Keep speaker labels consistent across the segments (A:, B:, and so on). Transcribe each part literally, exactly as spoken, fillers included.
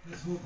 A: Let's hope.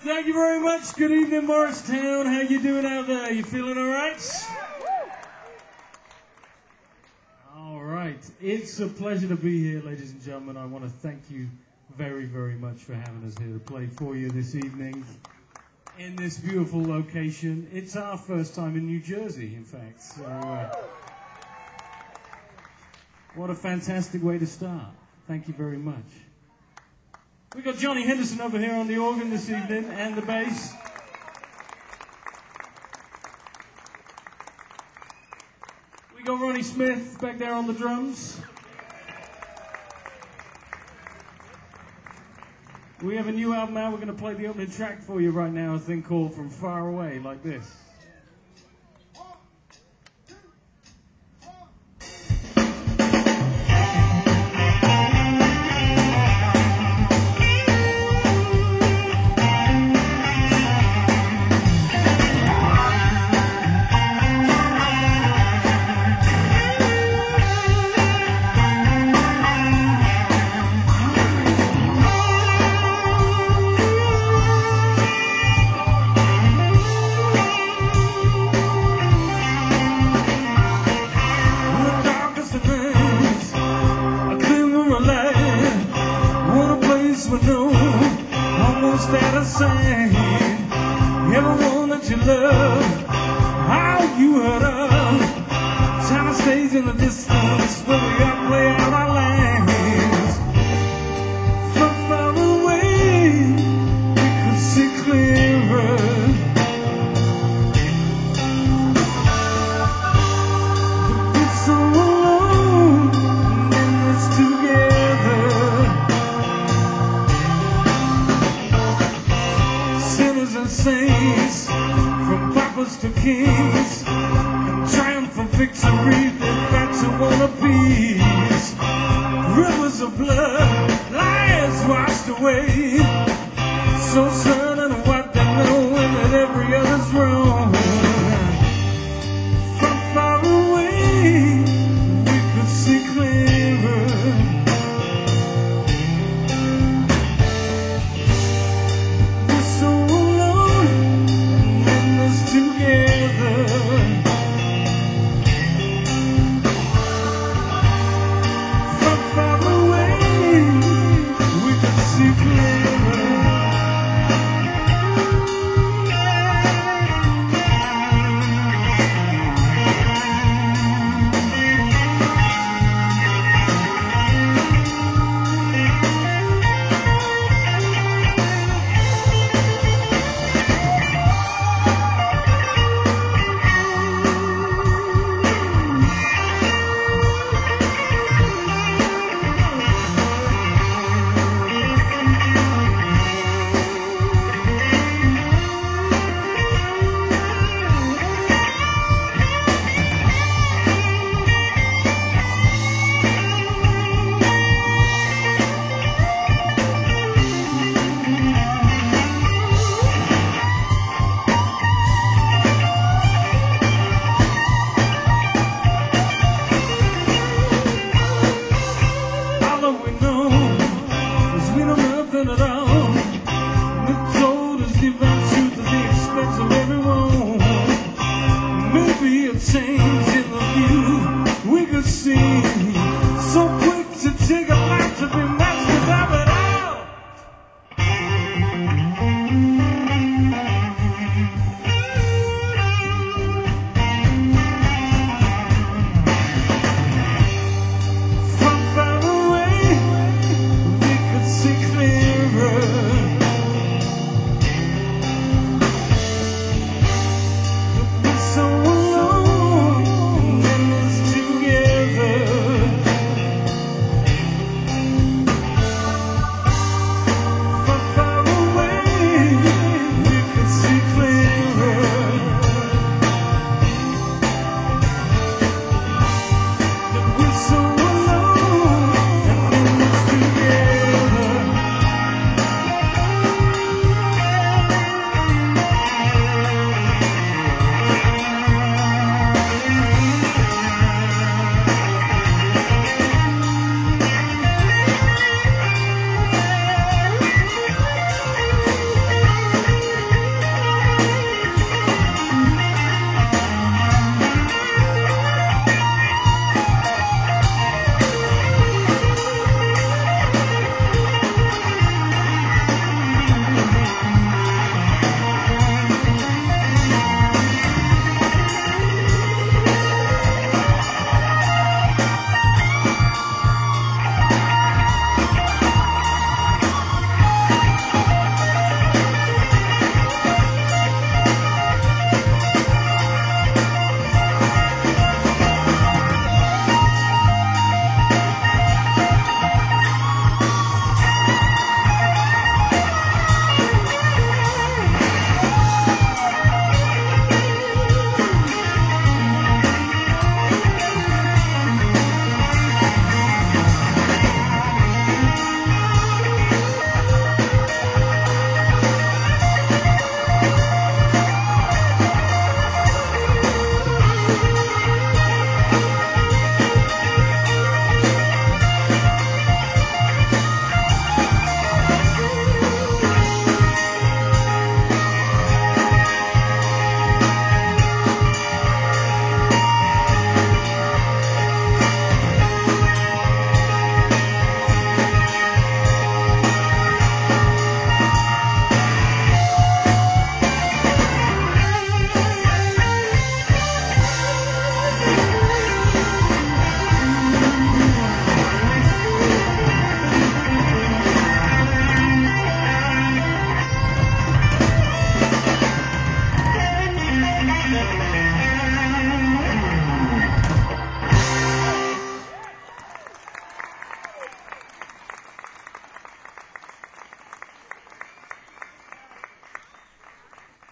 A: Thank you very much. Good evening, Morristown. How you doing out there? You feeling all right? All right. It's a pleasure to be here, ladies and gentlemen. I want to thank you very, very much for having us here to play for you this evening in this beautiful location. It's our first time in New Jersey, in fact. So, uh, what a fantastic way to start. Thank you very much. We've got Johnny Henderson over here on the organ this evening and the bass. We got Ronnie Smith back there on the drums. We have a new album out. We're going to play the opening track for you right now, a thing called From Far Away, like this.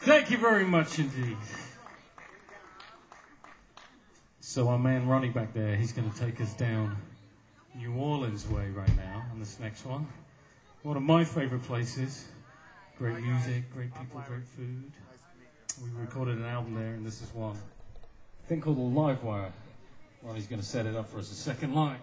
A: Thank you very much indeed. So our man Ronnie back there, he's going to take us down New Orleans way right now on this next one. One of my favorite places. Great music, great people, great food. We recorded an album there, and this is one. A thing called the Live Wire. Ronnie's going to set it up for us. A second line.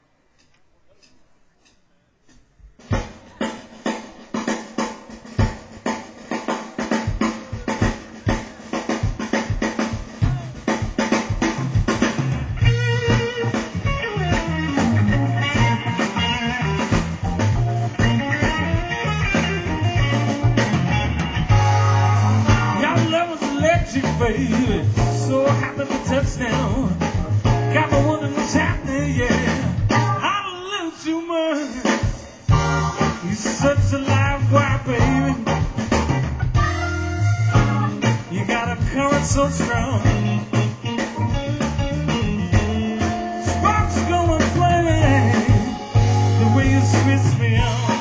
B: Baby, so happy to touchdown. Got me wondering what's happening, yeah. I love too much. You're such a live wire, baby. You got a current so strong. Sparks going flaming. The way you switch me on.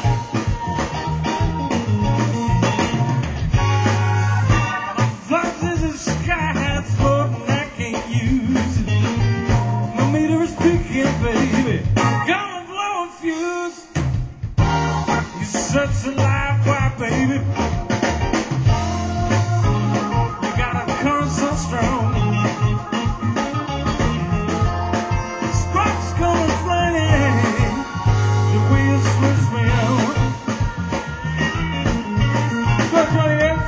B: Baby, gonna blow a fuse. You're such a live wire, baby. You got a current so strong. Sparks going flying. The way you switch me on. Go, Johnny, yeah.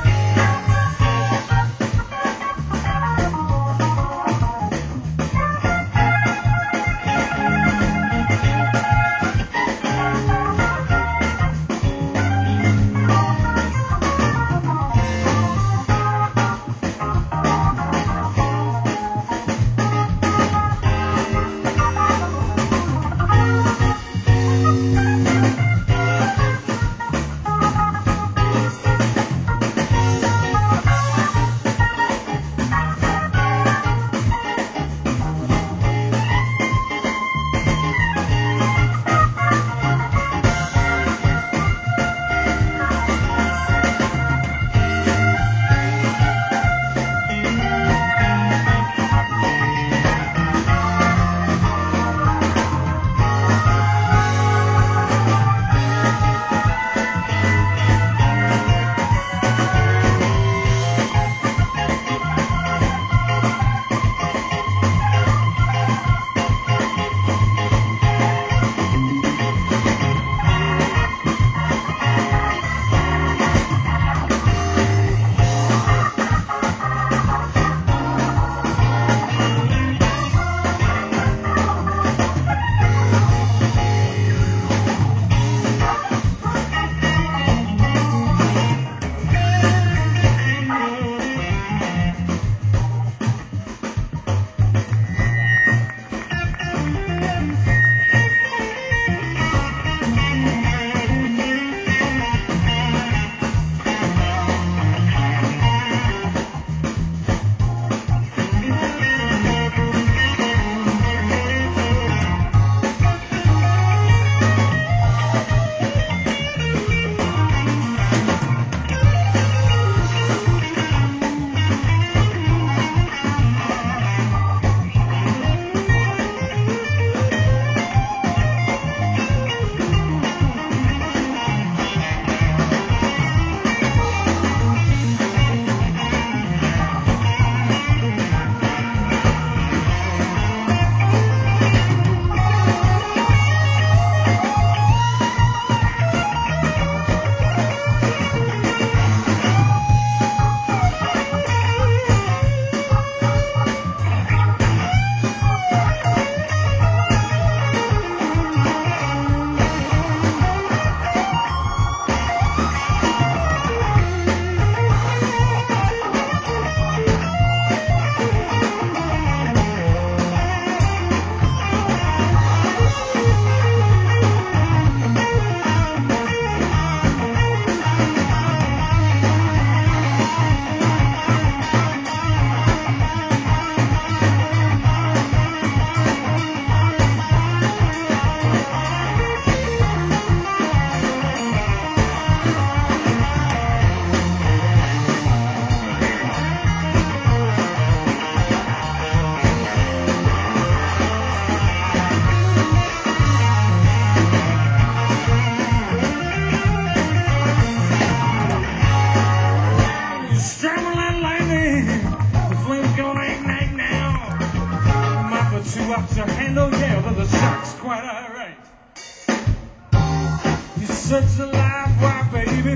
B: such a live wire, baby.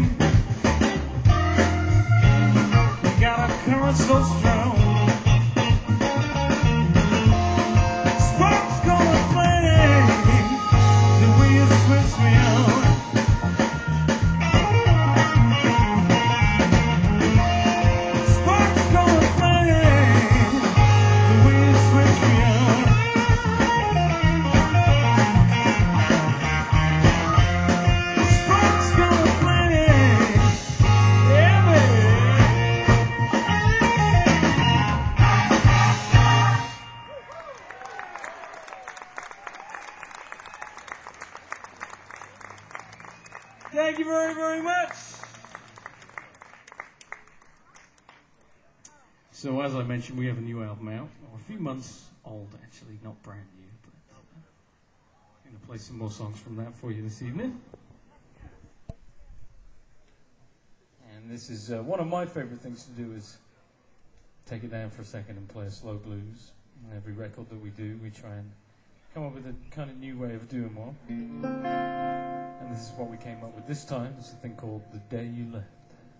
B: You got a current so strong. Sparks gonna flame the way you switch me on. Sparks gonna flame the way you switch me on. Sparks gonna flame, yeah, baby. Thank you very, very much. So as I mentioned, we have a new album out, or a few months old actually, not brand new, but uh, I'm going to play some more songs from that for you this evening. And this is uh, one of my favorite things to do is take it down for a second and play a slow blues. On every record that we do, we try and come up with a kind of new way of doing one. And this is what we came up with this time. It's a thing called The Day You Left.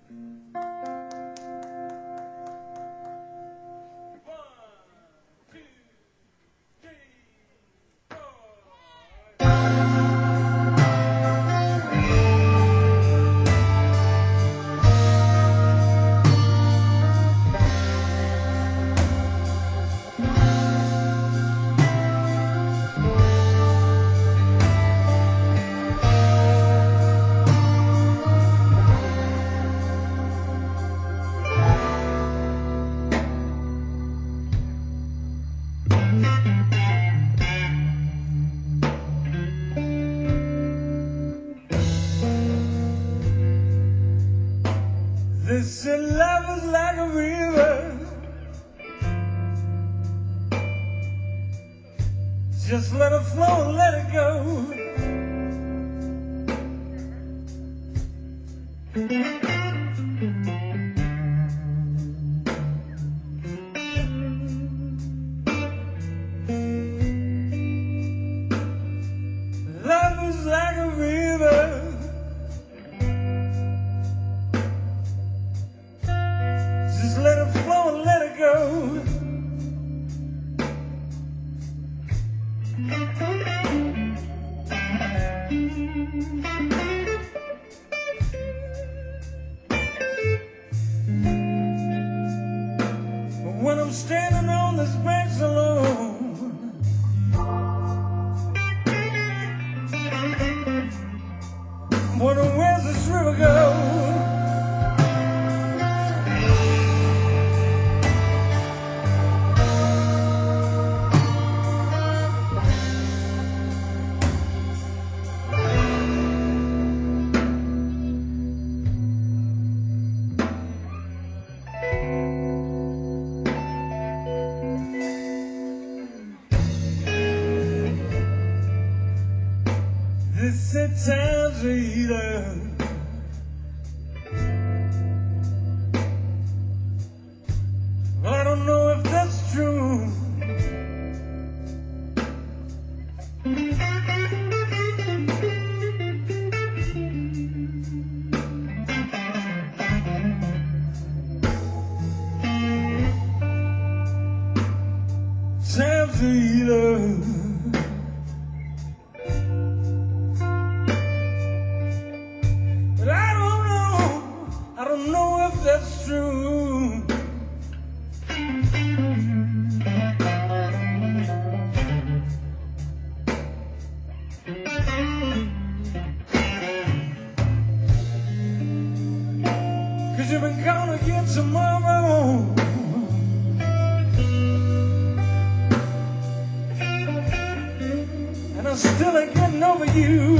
B: This love is like a river, just let it flow and let it go. Love is like a river, just let it flow and let it go. But when I'm standing on this bench alone, wondering where's this river go? This is time's either, well, I don't know if that's true. Time's either, but I don't know, I don't know if that's true. Cause you've been gone again tomorrow, and I'm still ain't getting over you.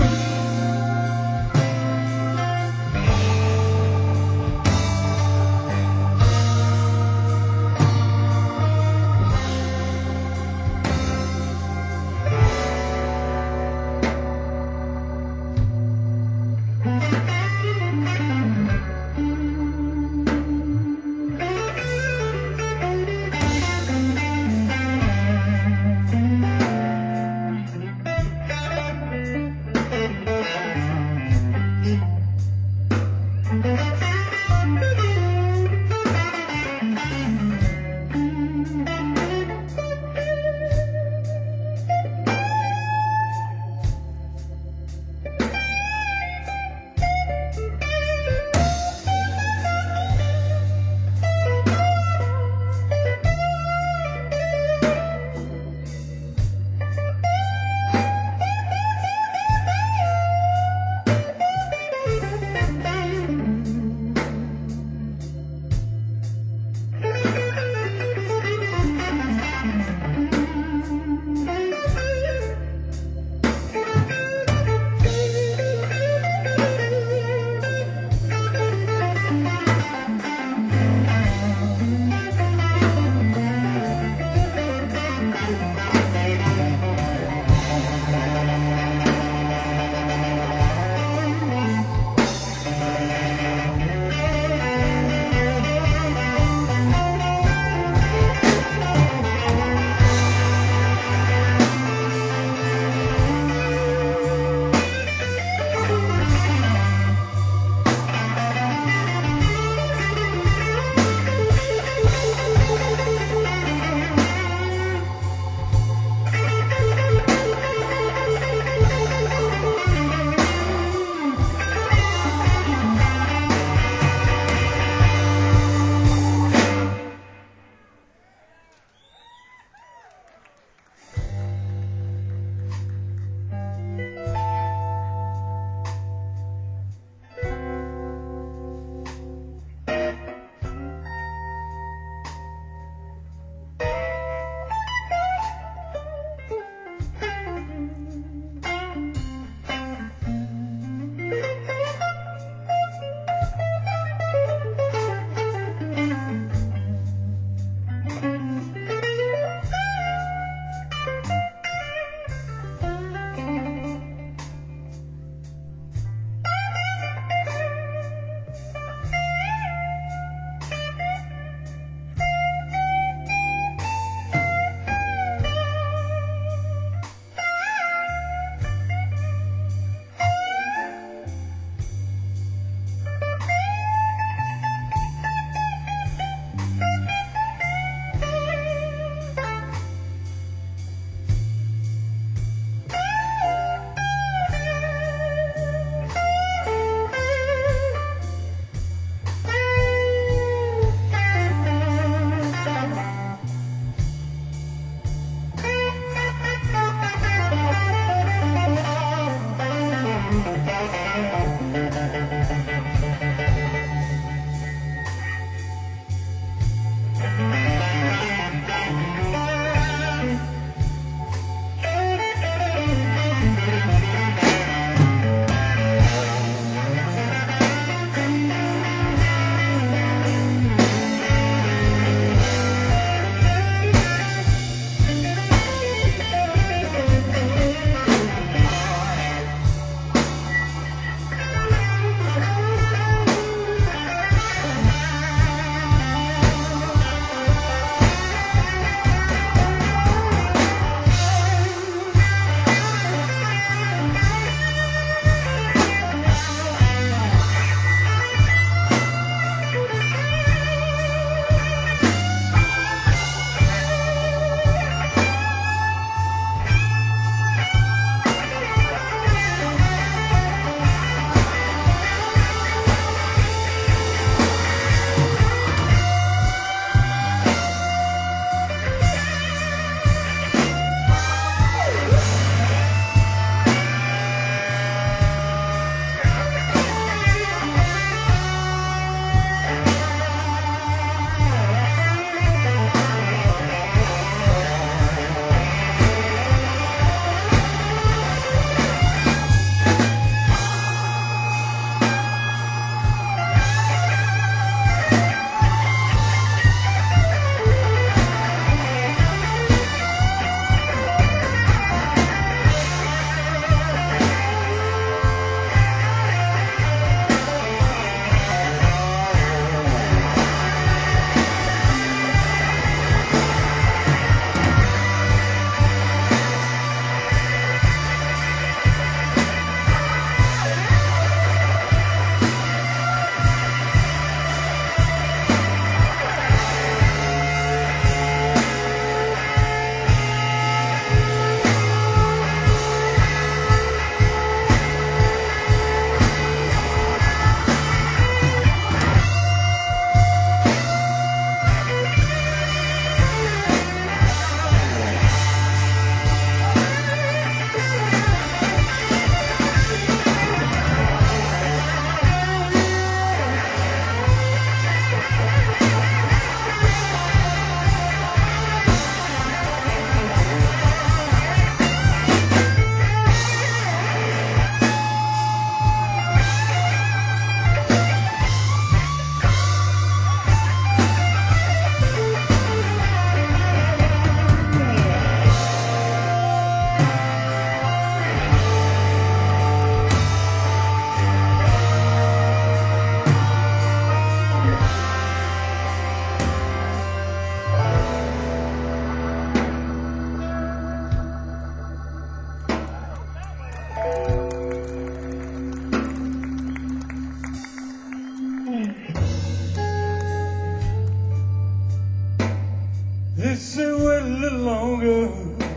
B: little longer.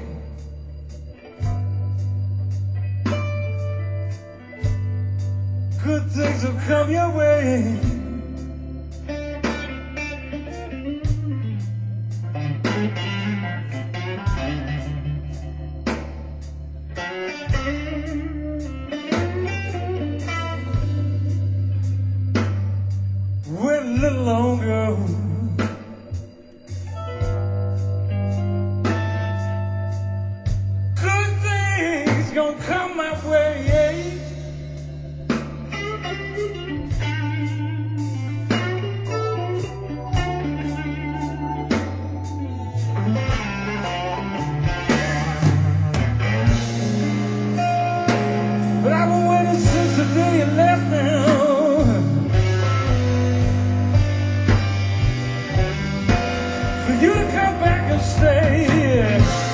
B: Good things will come your way. Wait a little longer. Good things gonna come my way. But I've been waiting since the day you left now. For you to come back and stay here.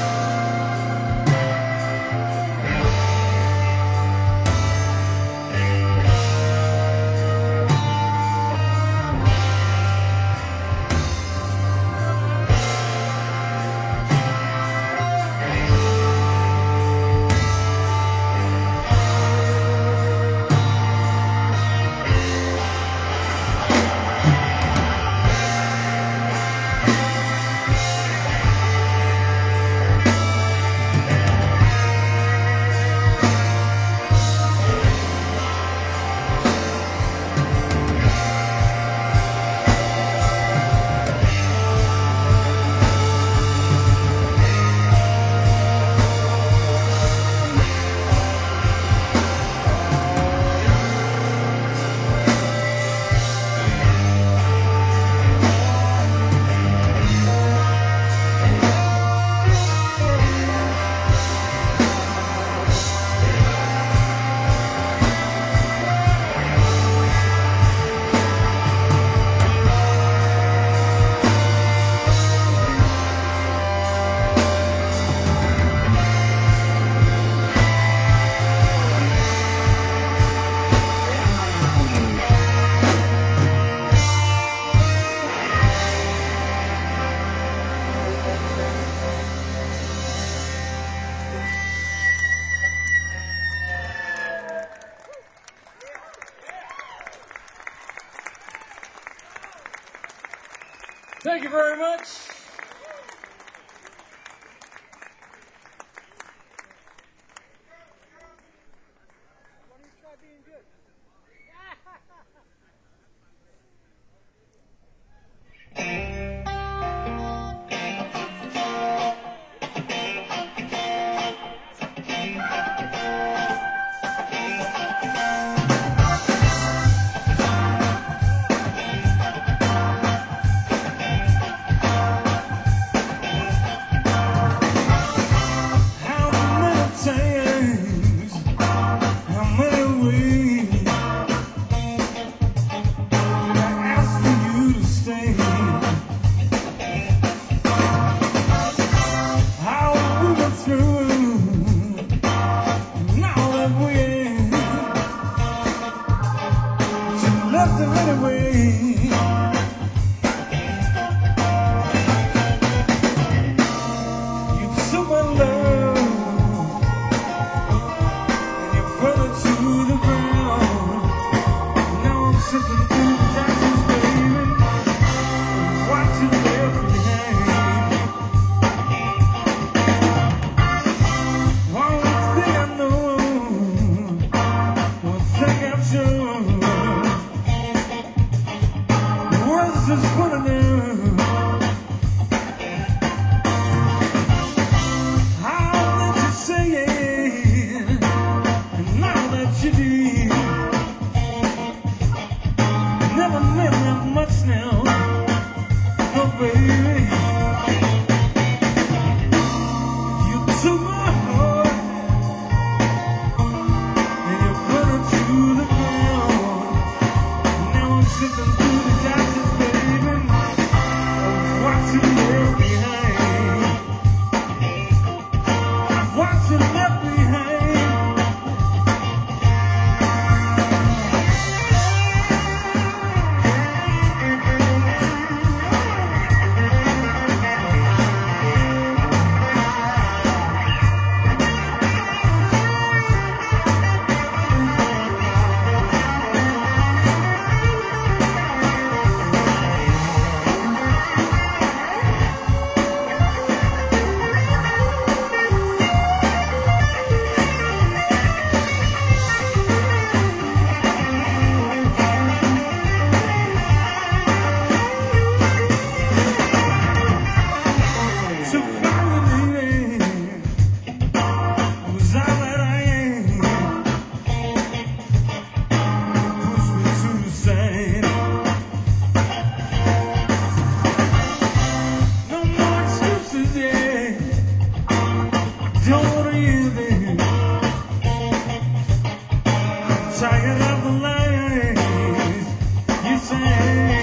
B: Thank you very much.
C: Why don't you try being good?
B: How many times, how many ways I asked for you to stay? How we went through and all that we had, you left it anyway. You took my love and you brought it to the ground. Now I'm sitting through the dashes, baby, what you left behind. One thing I know, one thing I'm sure, the world's just full of them. How did you say it? And now that you did, never meant that much now. Oh, baby, you took my heart and you put it to the ground. Now I'm sitting through the dashes, baby, what you left behind. What you left behind. tired of the lies you say.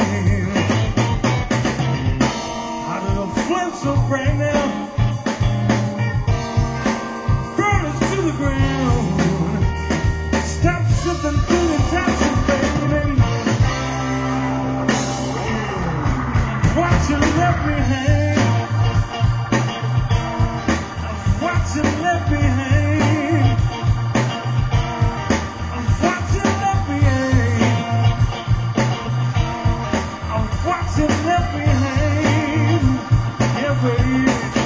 B: How did a flame so bright now burn us to the ground? Stop slipping through the dashes, baby. Watch you let me hang. Watch you let me hang. Watch you let me hang. Watch you let me hang. Yeah, baby.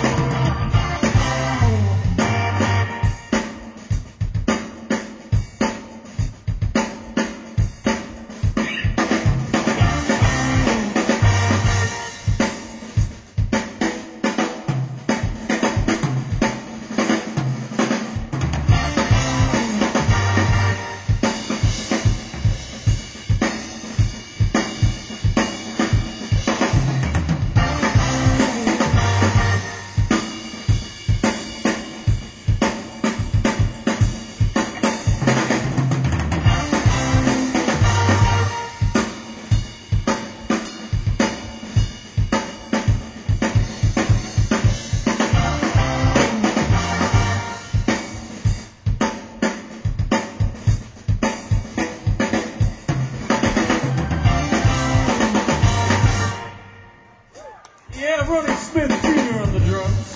B: Yeah, Ronnie Smith Junior on the drums.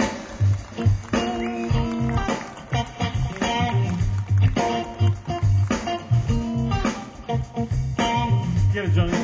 B: Get it, Johnny.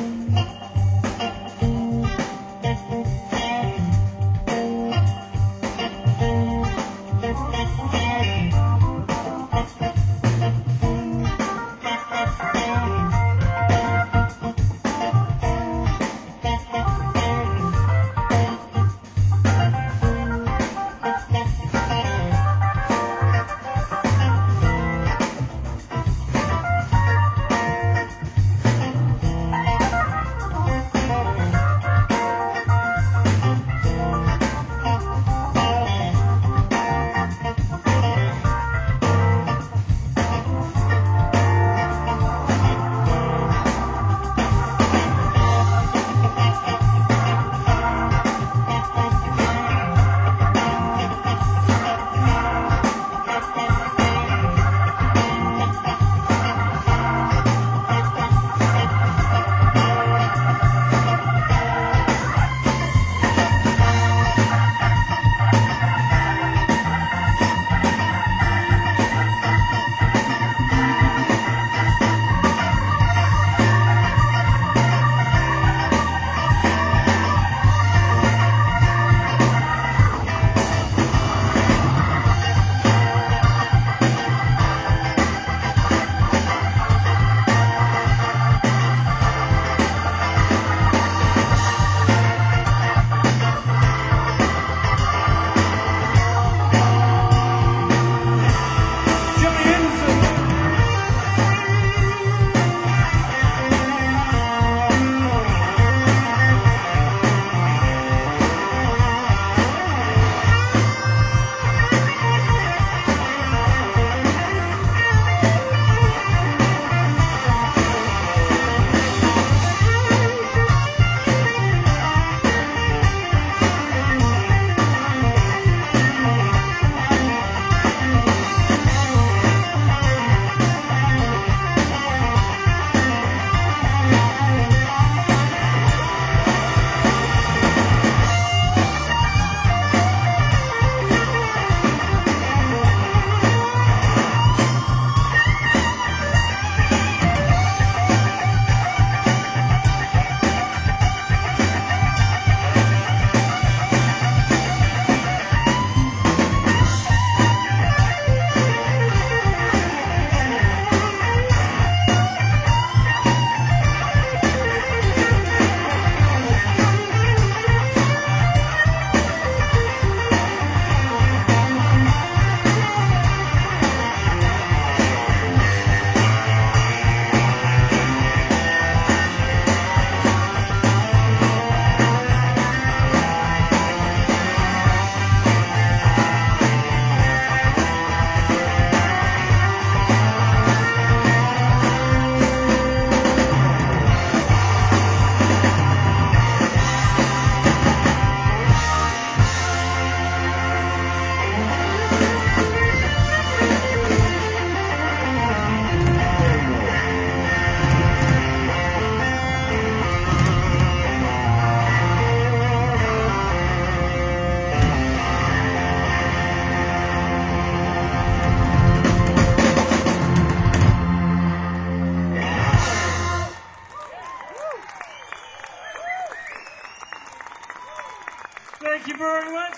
B: very much.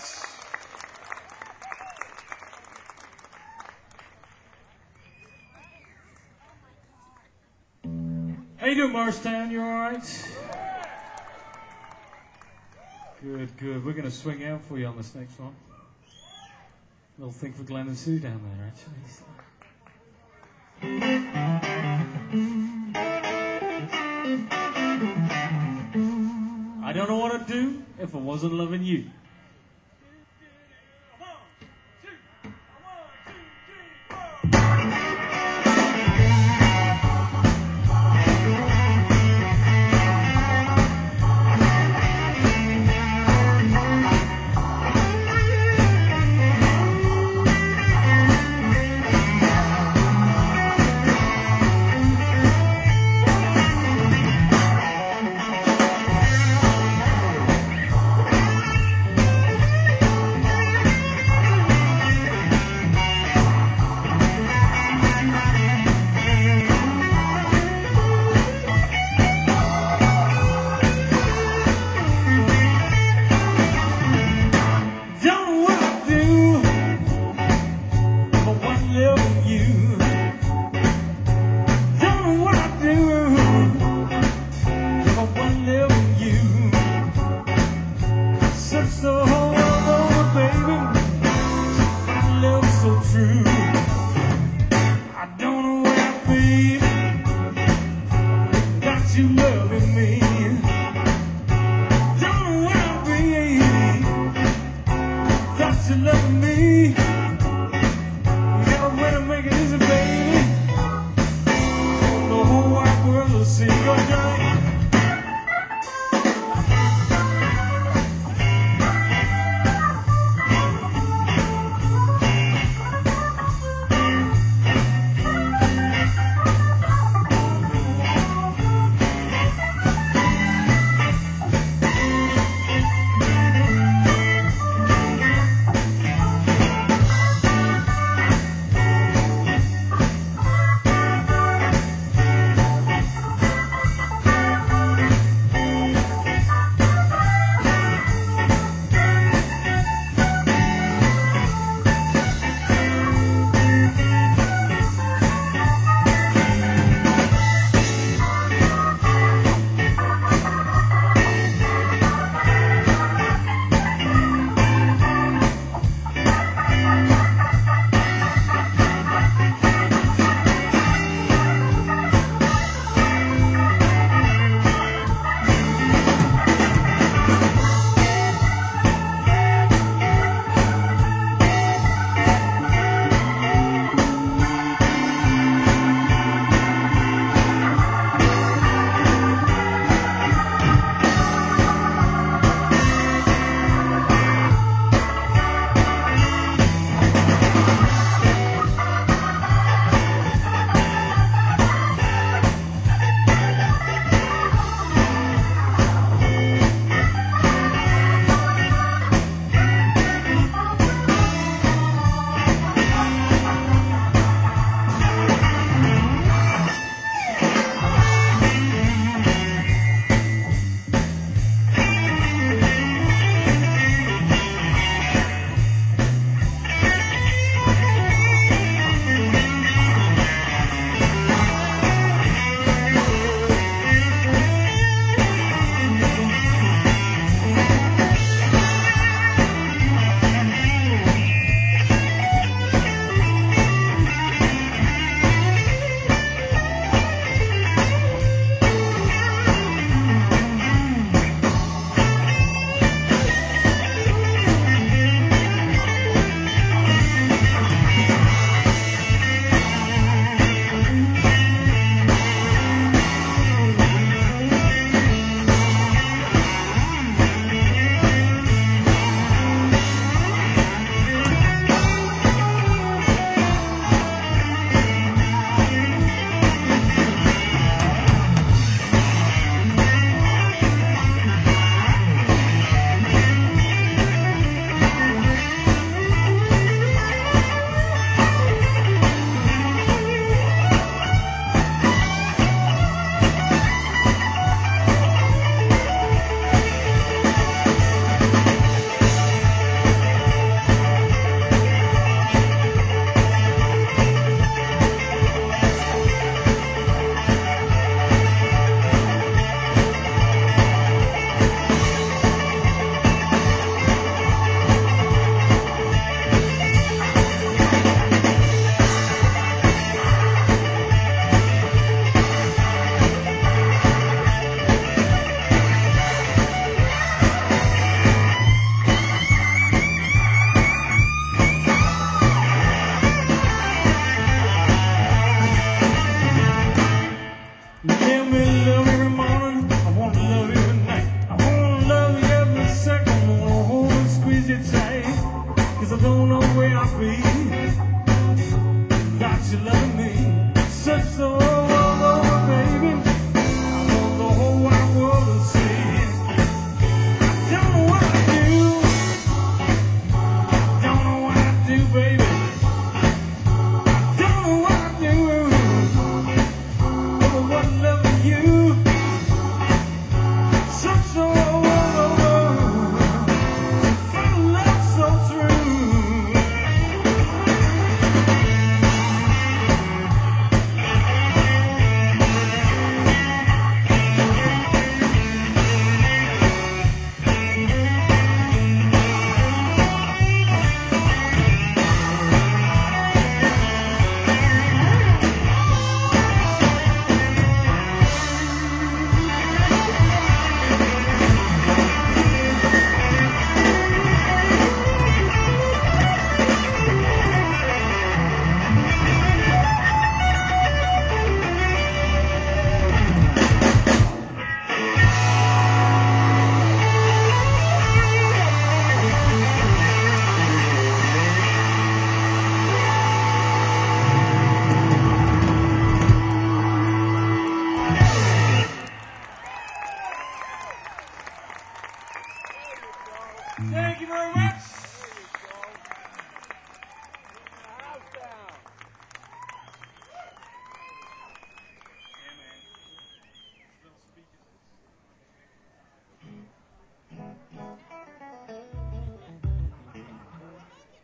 B: How you doing, Morristown? You all right? Good, good. We're going to swing out for you on this next one. Little thing for Glenn and Sue down there, actually. I don't know what I'd do if I wasn't loving you.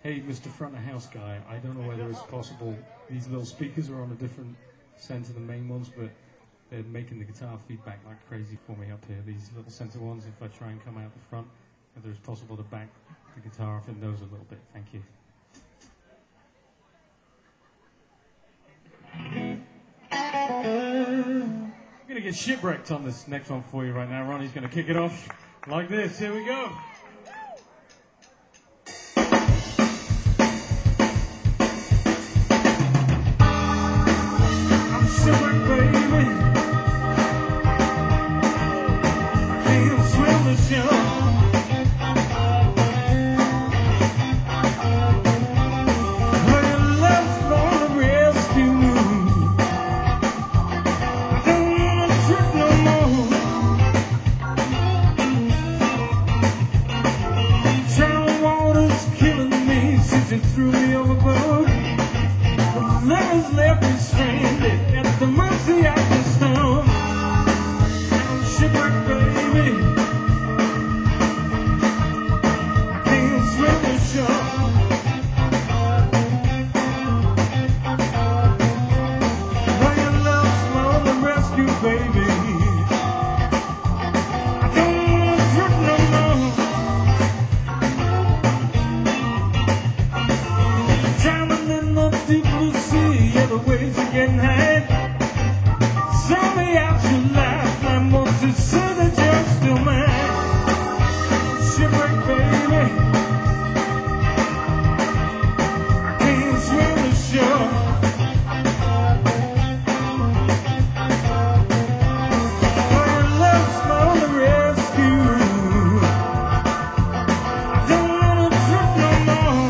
A: Hey, Mister Front of House guy, I don't know whether it's possible. These little speakers are on a different center than the main ones, but they're making the guitar feedback like crazy for me up here. These little center ones, if I try and come out the front, whether it's possible to back the guitar off in those a little bit. Thank you. I'm going to get shipwrecked on this next one for you right now. Ronnie's going to kick it off like this. Here we go. I'm shipwrecked, baby. Can't swim the shore. Threw me overboard. The lovers left me stranded at the mercy of the storm. I'm shipwrecked, baby. I can't swim the shore. Well, your love's more than rescue, baby. I don't wanna drink no more. Deep blue sea, yeah, the waves are getting high. Saw me out your life, I'm going to say that you're still mine. Shipwreck, baby. I can't swim the shore. Oh, your love's more than rescue. I don't wanna drink no more.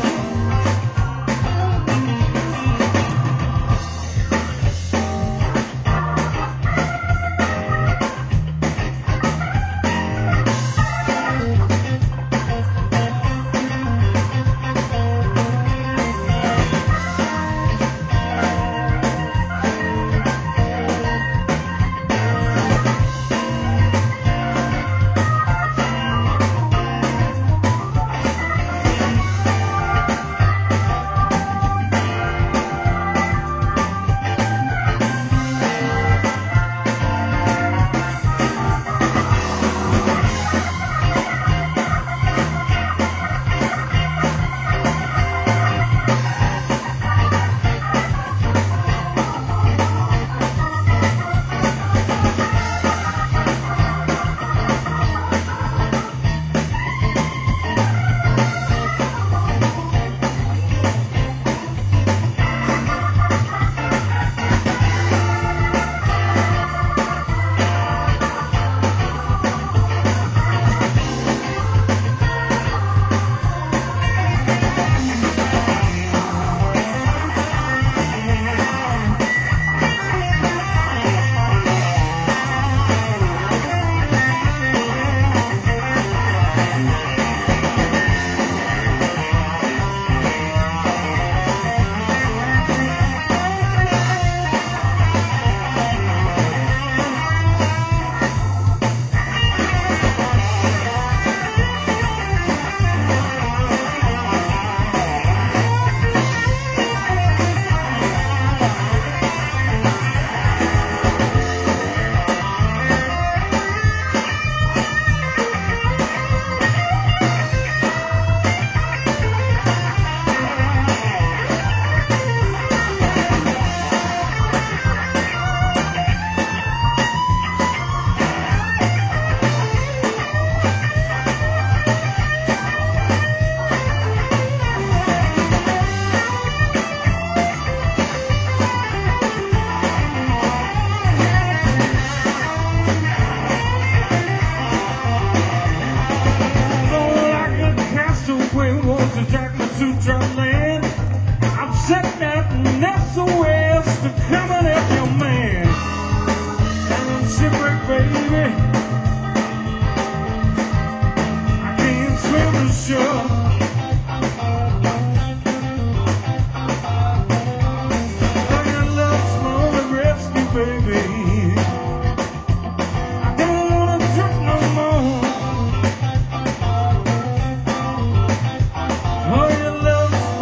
A: Oh, your love's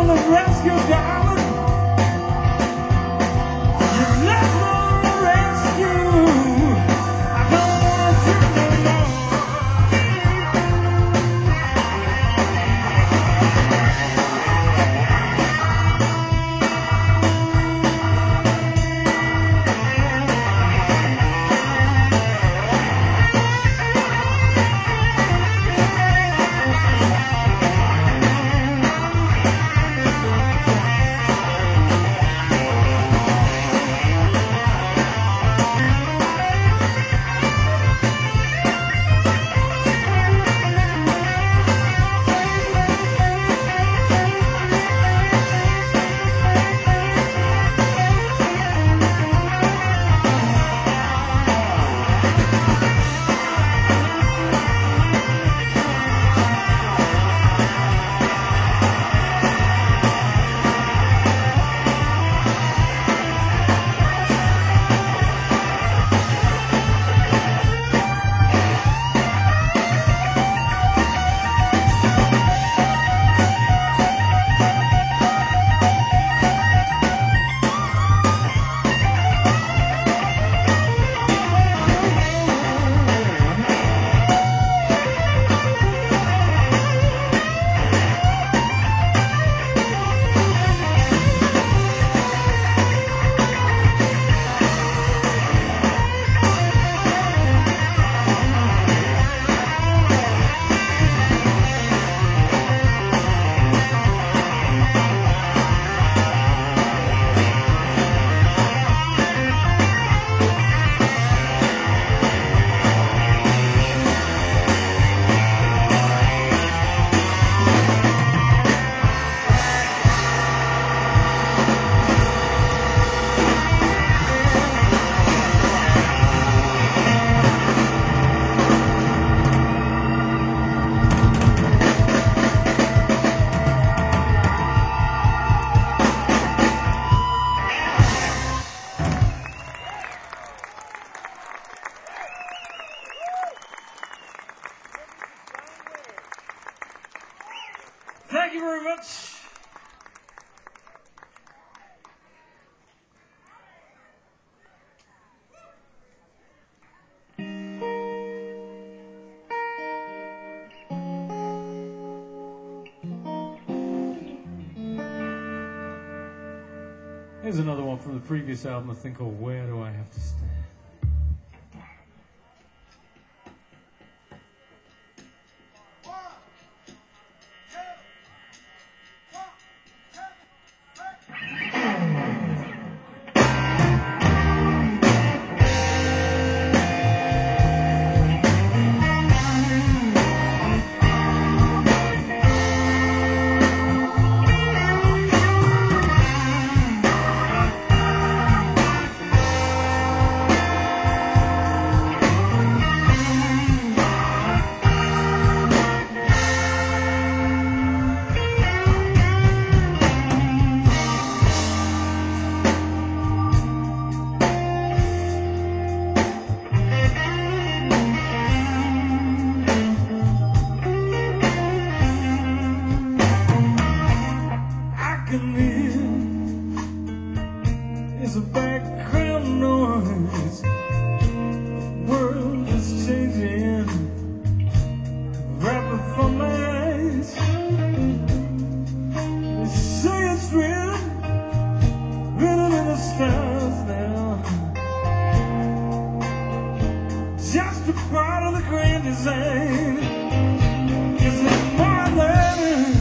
B: the rescue, darling. Your love's for the rescue. I don't want you no more. Thank you very much.
A: Here's another one from the previous album, I think, called Where Do I Have to Stand?
B: It's a background noise. World is changing right before my eyes. They say it's real, written in the stars now. Just a part of the grand design. Is it more than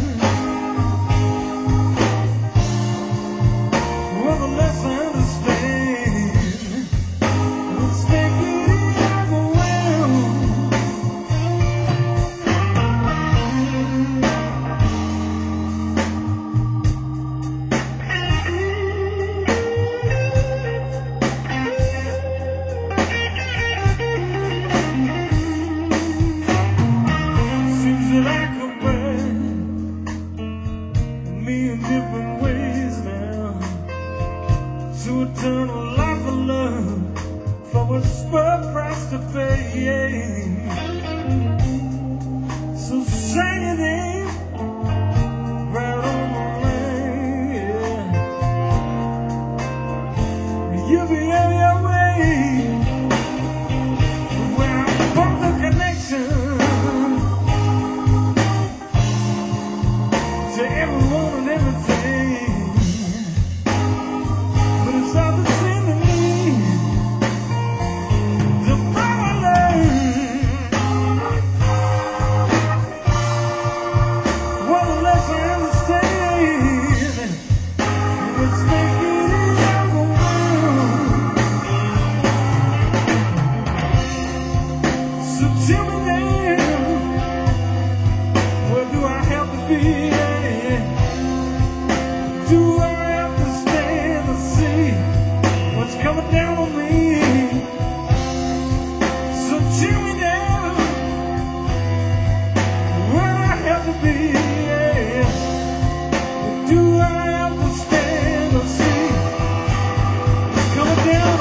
B: different ways now to eternal life of love for a spur price to pay. So say your name right on the line. Do I have to stand and see what's coming down on me? So chill me down where I have to be. Yeah. Do I have to stand and see what's coming down?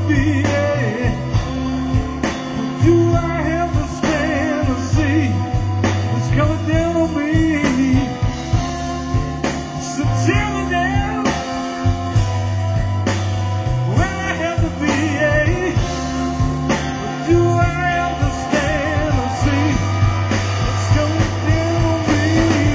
B: be, yeah. Do I have to stand or see what's coming down on me? So tell me now where I have to be, yeah. Do I have to stand or see what's coming down on me?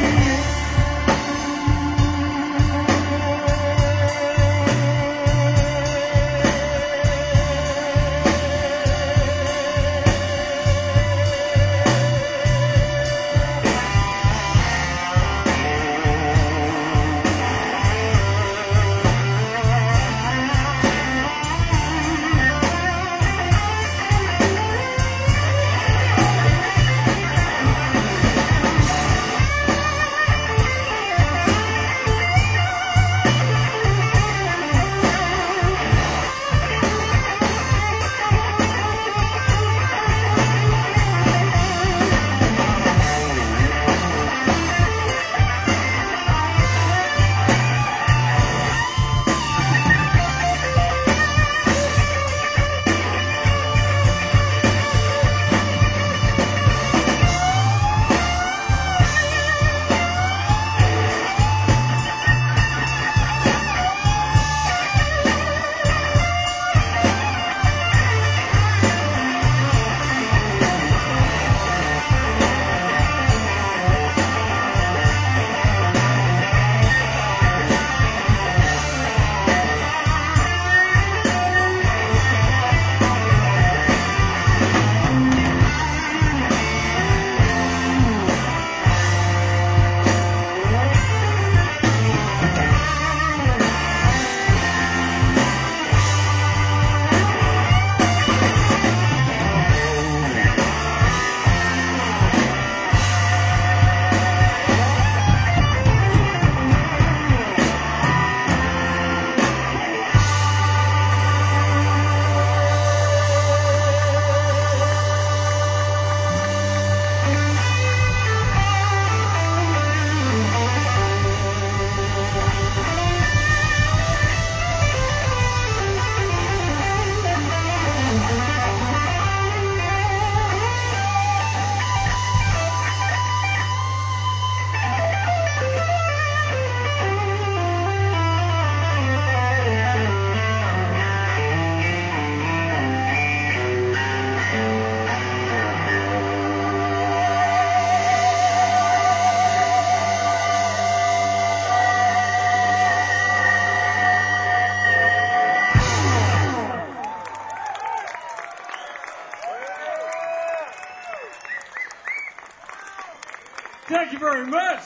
B: Thank you very much.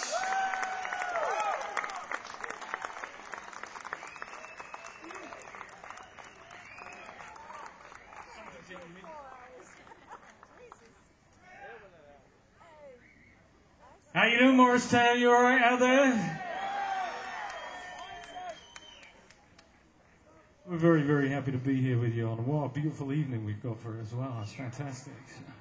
B: How you doing, Morristown? You all right out there? We're very, very happy to be here with you on what a beautiful evening we've got for it as well. It's fantastic.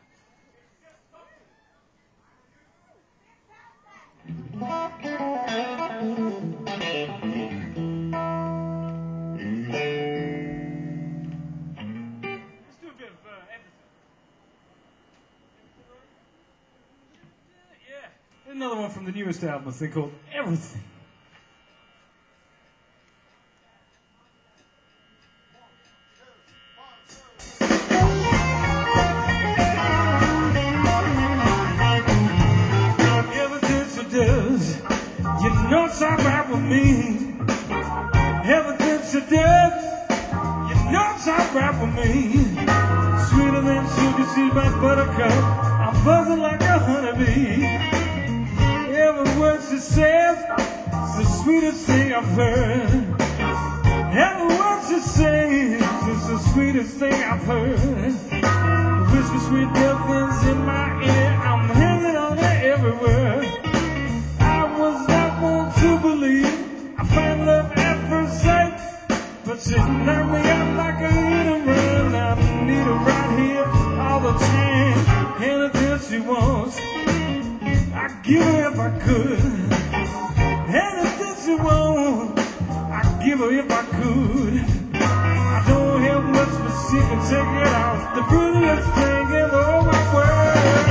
B: Another one from the newest album, a thing called Everything. Everything she does, you know it's alright with me. Everything she does, you know it's alright with me. Sweeter than sugar, she's my buttercup. I'm buzzing like a honeybee. Every word she says is the sweetest thing I've heard. Every word she says is the sweetest thing I've heard. Whisper sweet nothings in my ear, I'm hanging on her everywhere. I was not one to believe I found love at first sight, but she knocked me out like a hit and run. I need her right here all the time, anything she wants I'd give her if I could. Anything she wants, I'd give her if I could. I don't have much to she can take it off. The prettiest thing in the whole wide world.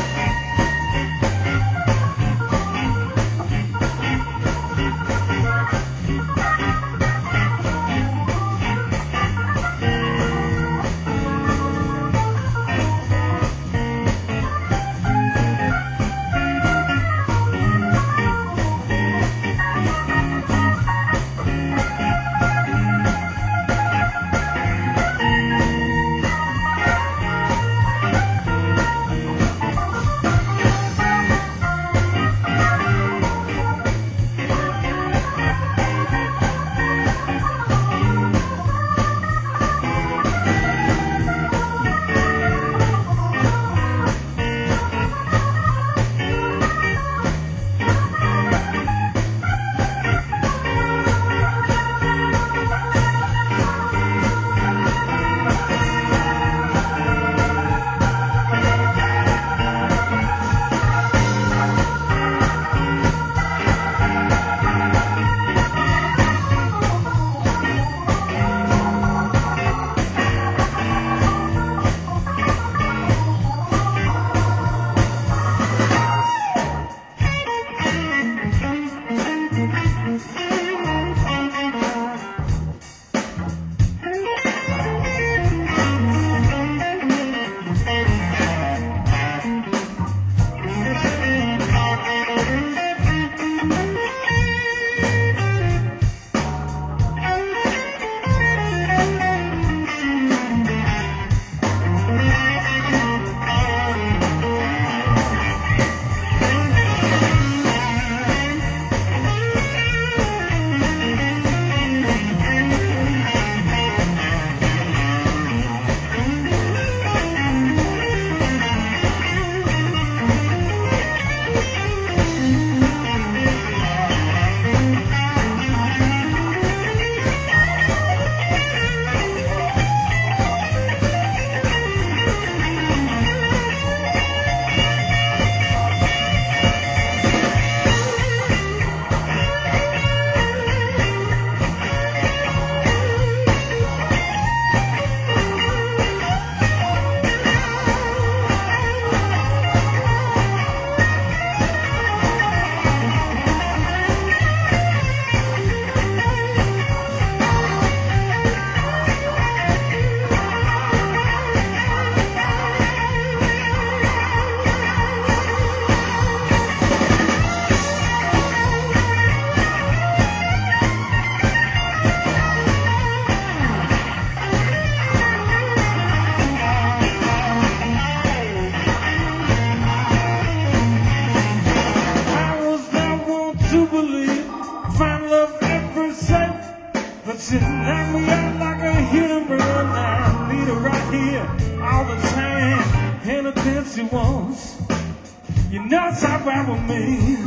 B: She knocked me out like a hit and run. I need her right here all the time. Anything she wants, you know it's alright with me.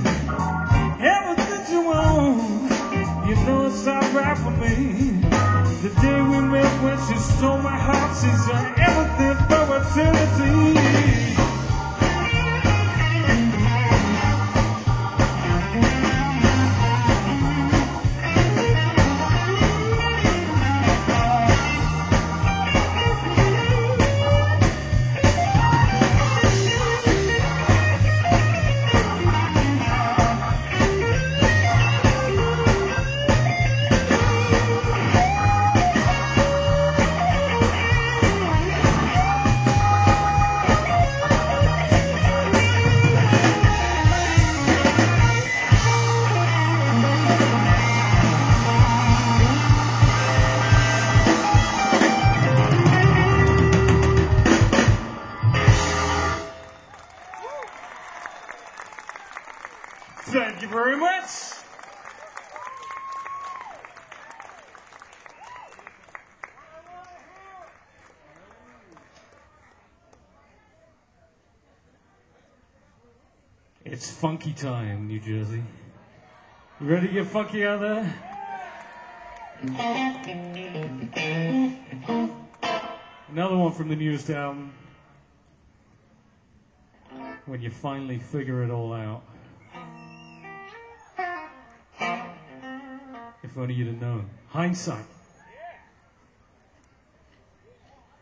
B: Everything she wants, you know it's alright with me. The day we met when she stole my heart, she's done everything for eternity. Thank you very much. It's funky time, New Jersey. You ready to get funky out there? Another one from the newest album. When you finally figure it all out. If only you'd have known. Hindsight.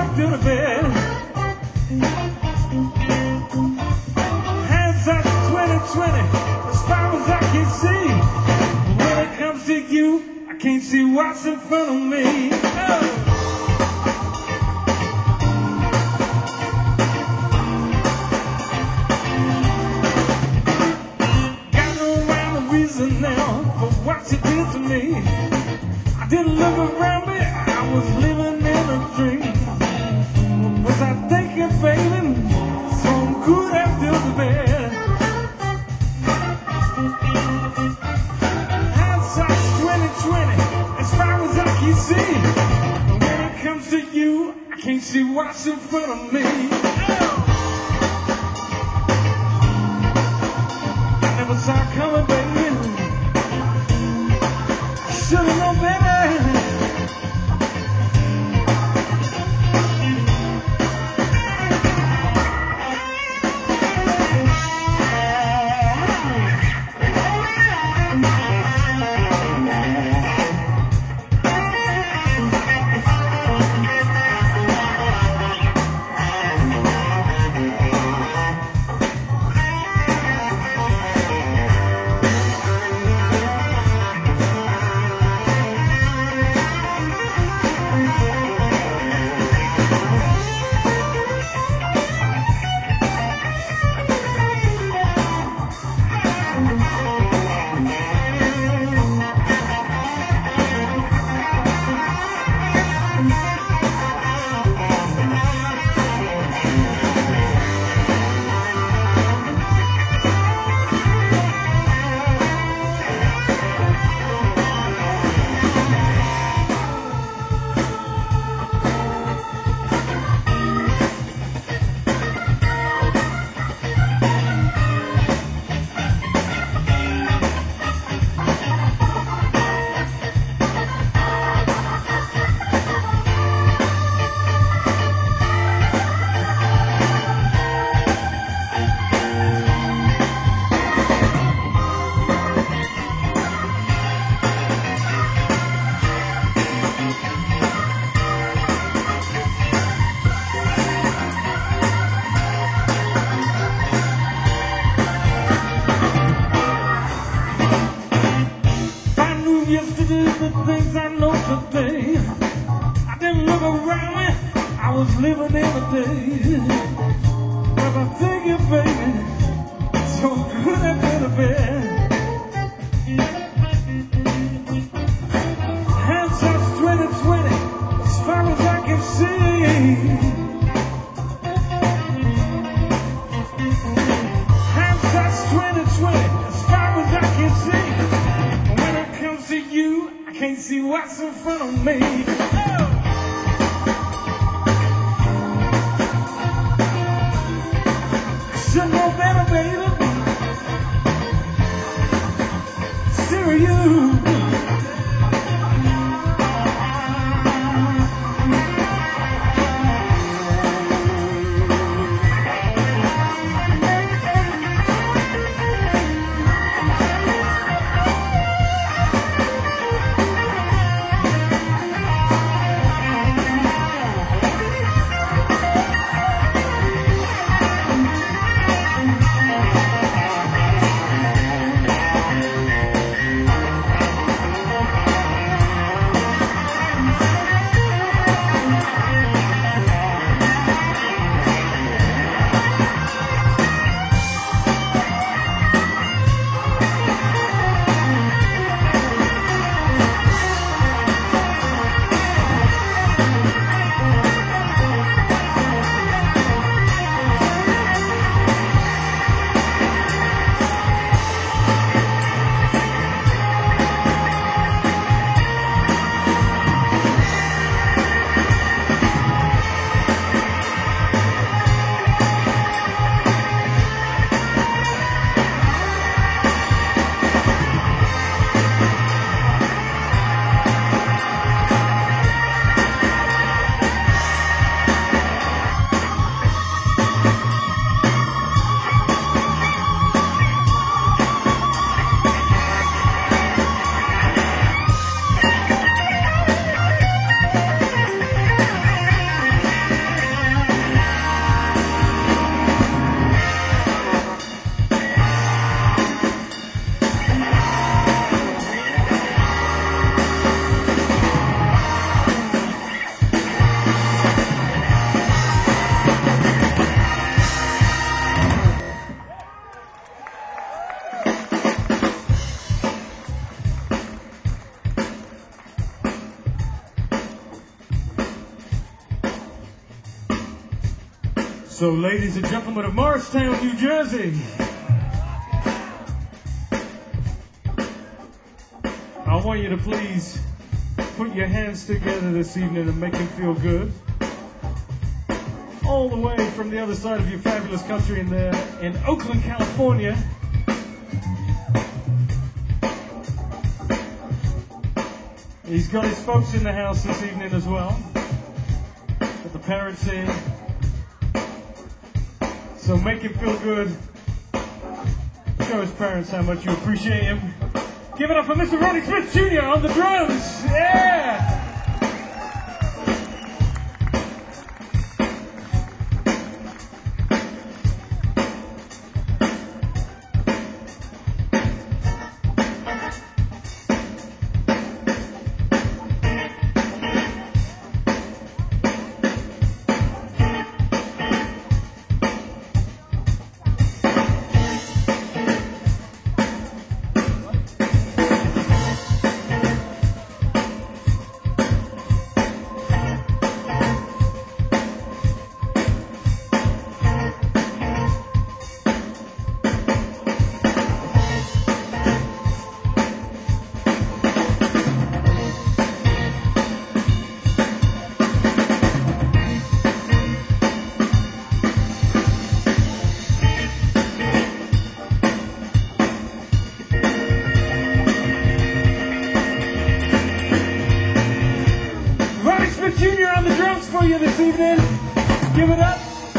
B: to the bed. Hands up twenty twenty, as far as I can see. When it comes to you, I can't see what's in front of me. Oh. Now for what you did to me. I didn't look around me, I was living in a dream. What was I thinking, baby? Some good after the bed. Hindsight's twenty twenty, as far as I can see. But when it comes to you, I can't see what's in front of me. Oh. I never saw it coming, baby. Should've known better. Yesterday, the things I know today. I didn't look around me, I was living in a day. But I'm thinking, baby, so good I could have been. Hands up twenty twenty, as far as I can see. Hands up twenty twenty, as far as I can see. You, I can't see what's in front of me. Oh. Should know better, baby. Serious.
A: So, ladies and gentlemen of Morristown, New Jersey, I want you to please put your hands together this evening and make them feel good. All the way from the other side of your fabulous country in there, in Oakland, California. He's got his folks in the house this evening as well. Got the parents in. So make him feel good. Show his parents how much you appreciate him. Give it up for Mister Ronnie Smith Junior on the drums. Yeah! Junior on the drums for you this evening. Give it up.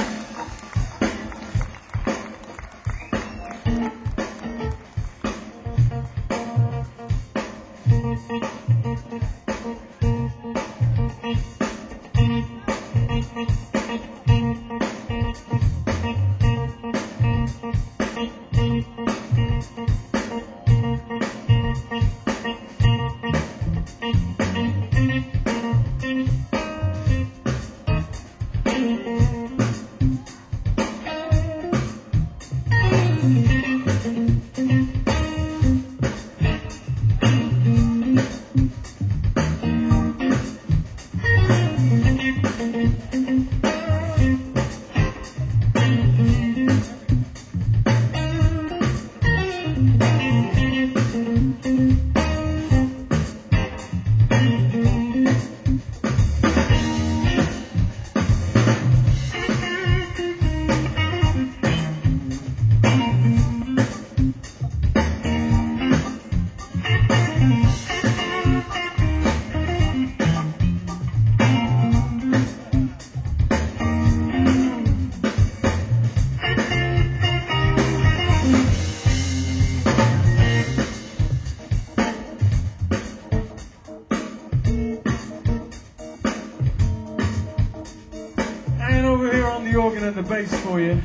A: And the bass for you.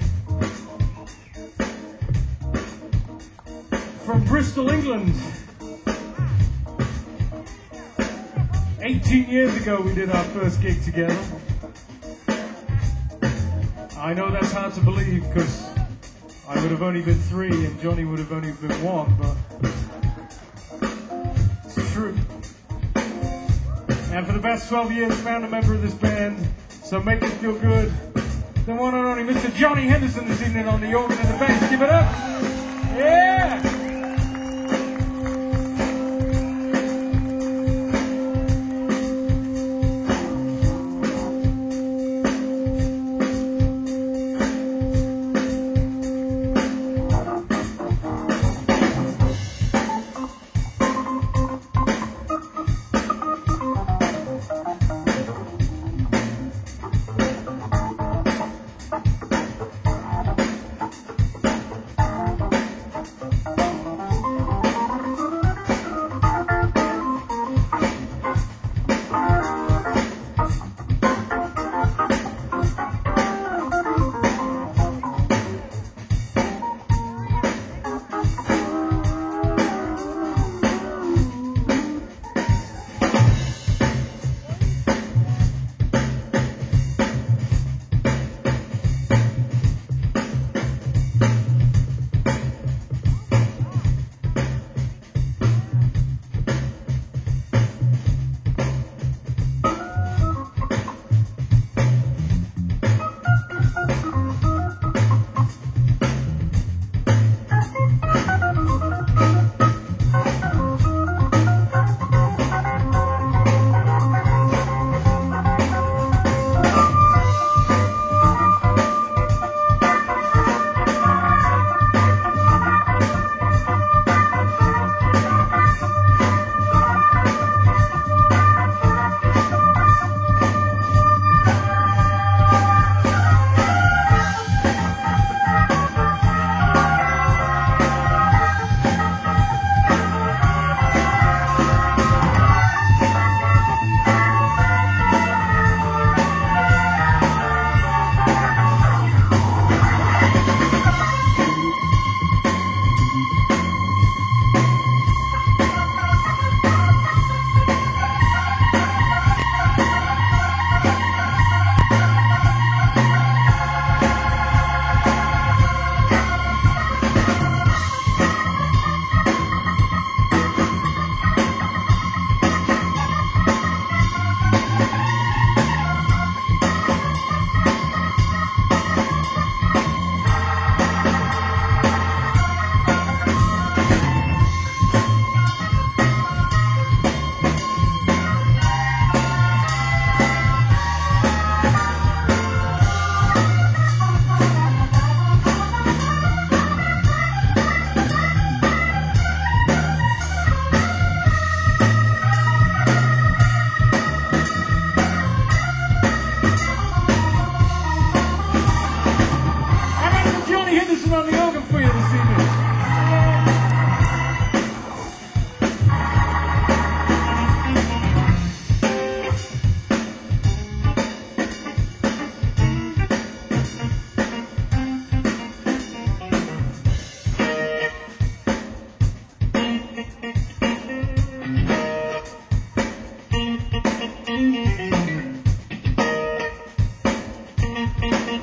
A: From Bristol, England. eighteen years ago we did our first gig together. I know that's hard to believe because I would have only been three and Johnny would have only been one, but it's true. And for the past twelve years, found a member of this band, so make it feel good. The one and only Mister Johnny Henderson this evening on the organ and the bass. Give it up. Yeah!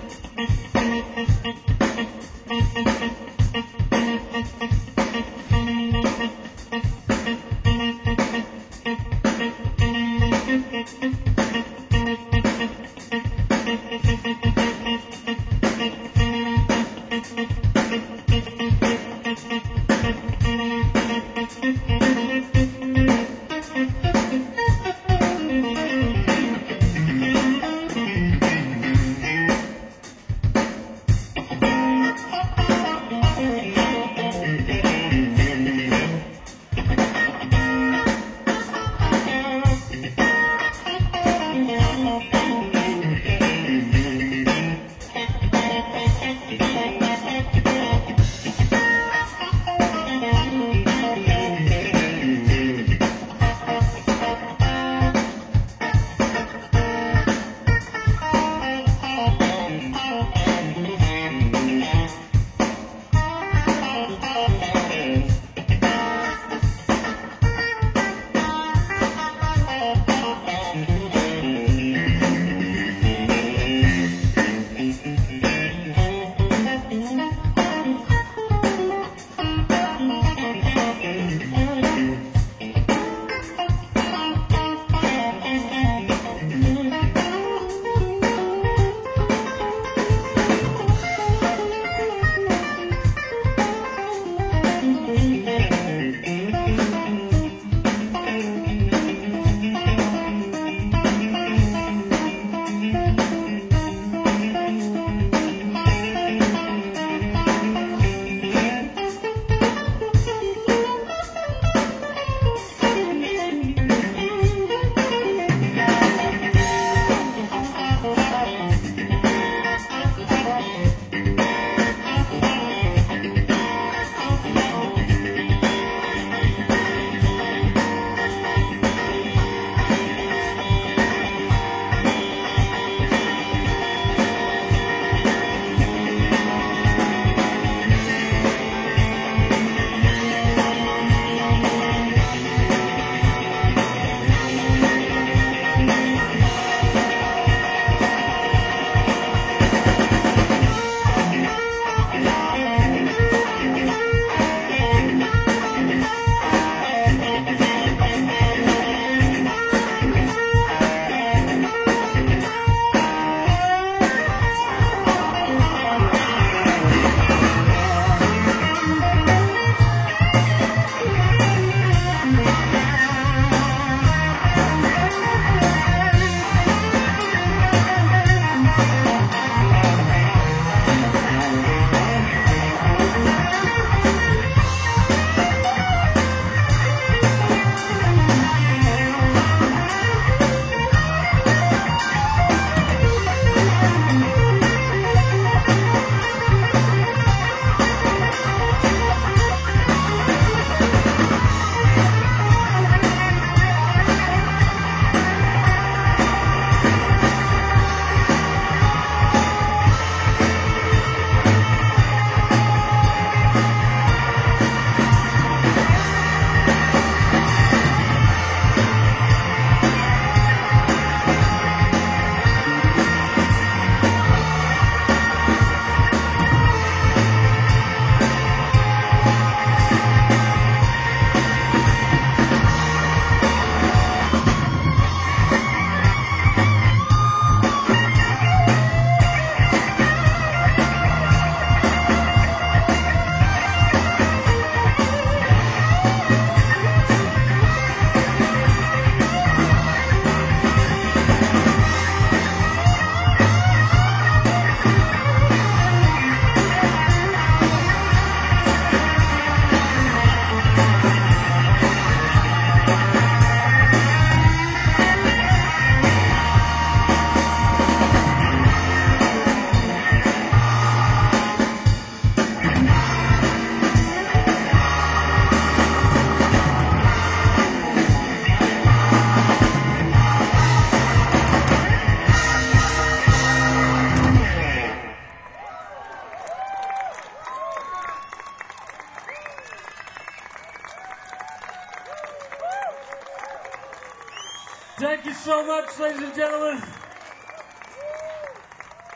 B: Thank you so much, ladies and gentlemen.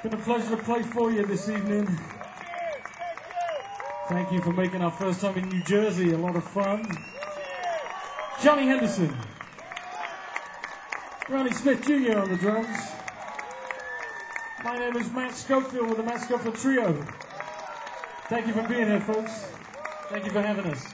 A: been a pleasure to play for you this evening. Thank you for making our first time in New Jersey a lot of fun. Johnny Henderson. Ronnie Smith Junior on the drums. My name is Matt Schofield with the Matt Schofield Trio. Thank you for being here, folks. Thank you for having us.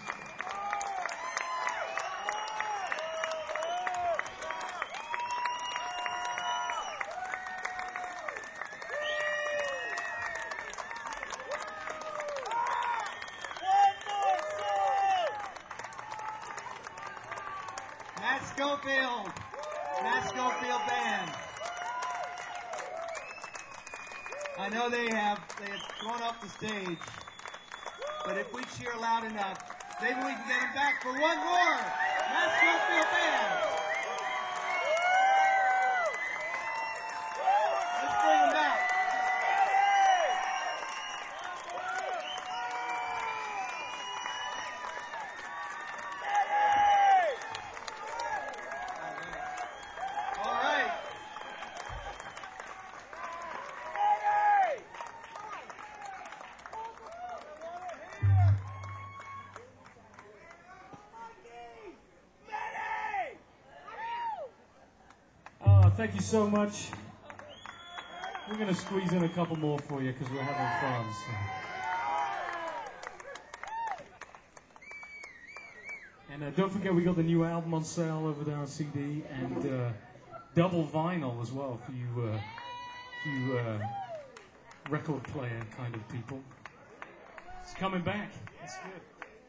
C: Matt Schofield, Matt Schofield Band. I know they have they have gone off the stage, but if we cheer loud enough, maybe we can get them back for one more. Matt Schofield Band. Let's bring them back. All right.
A: Uh, thank you so much. We're going to squeeze in a couple more for you because we're having fun. So. And uh, don't forget, we got the new album on sale over there on C D and uh, double vinyl as well for you, uh, you uh, record player kind of people. It's coming back. That's good.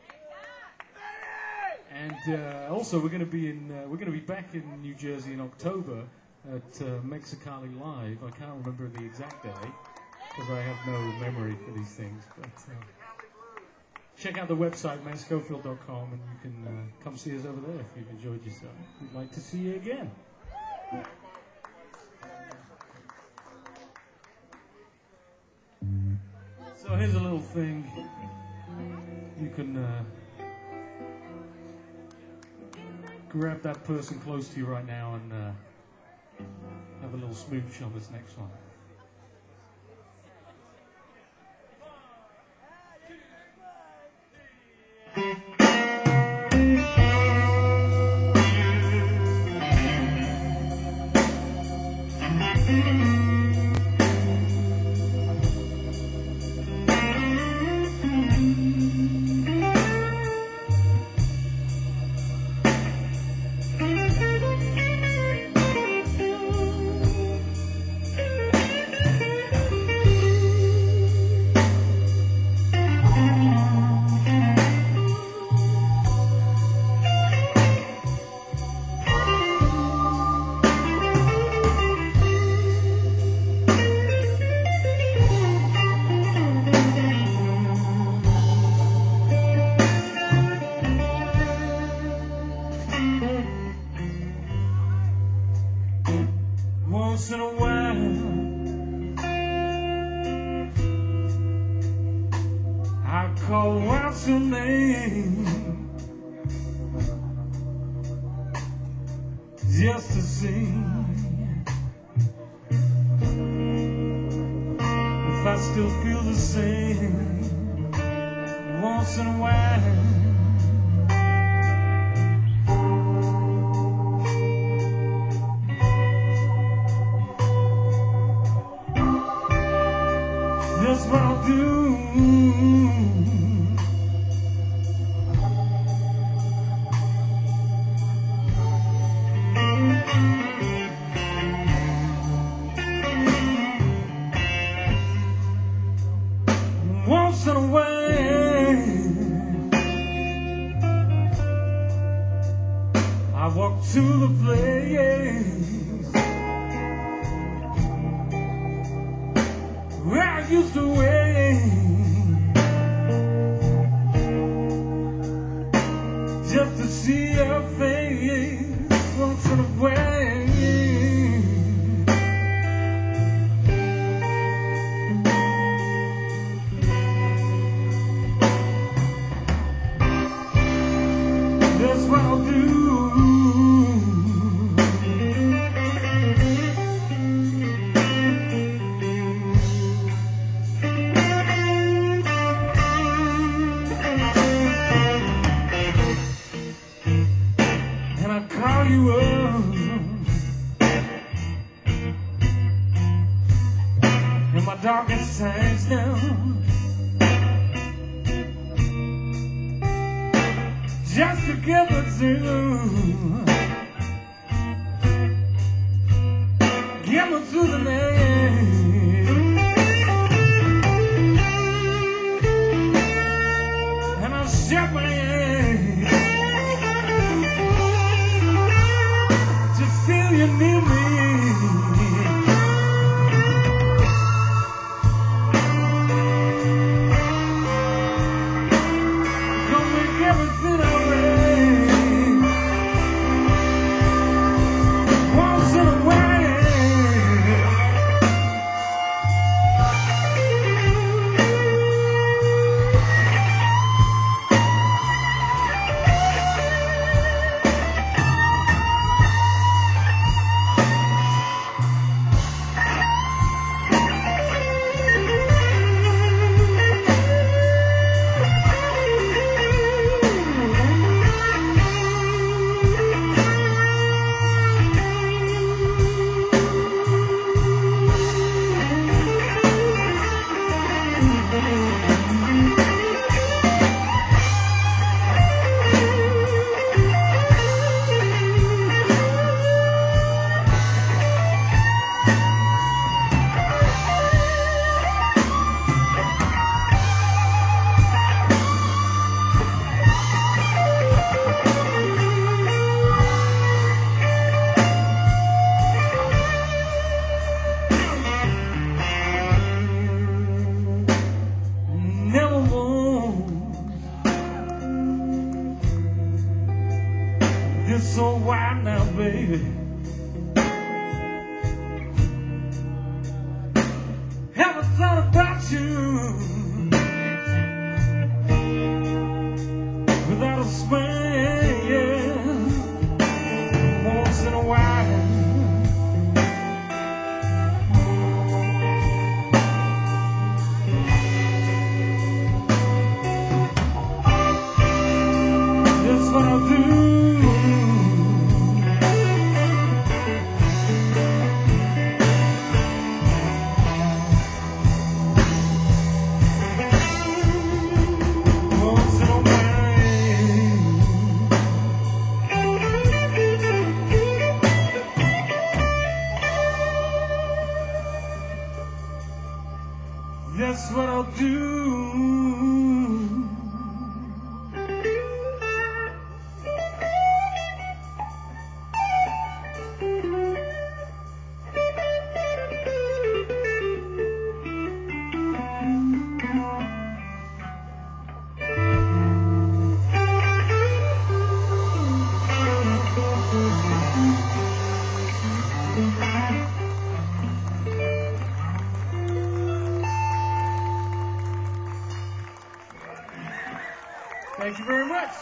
A: And uh, also, we're going to be in uh, we're going to be back in New Jersey in October at uh, Mexicali Live. I can't remember the exact day because I have no memory for these things. But uh, check out the website matt schofield dot com and you can uh, come see us over there if you've enjoyed yourself. We'd like to see you again. So here's a little thing you can. Uh, Grab that person close to you right now and uh, have a little smooch on this next one. Once in a while, I call out your name just to see if I still feel the same. Once in a while, that's what I'll do. Once in a while, I walk to the place where I used to wait, just to see her face once in a while. That's what I'll do.
B: in my darkest times now. Just together to get me through the night. And I shut my eyes, just feel you near me. It's so wide now, baby. Haven't thought about you without a smile. Once in a while, that's what I'll do. That's what I'll do. Thank you very much.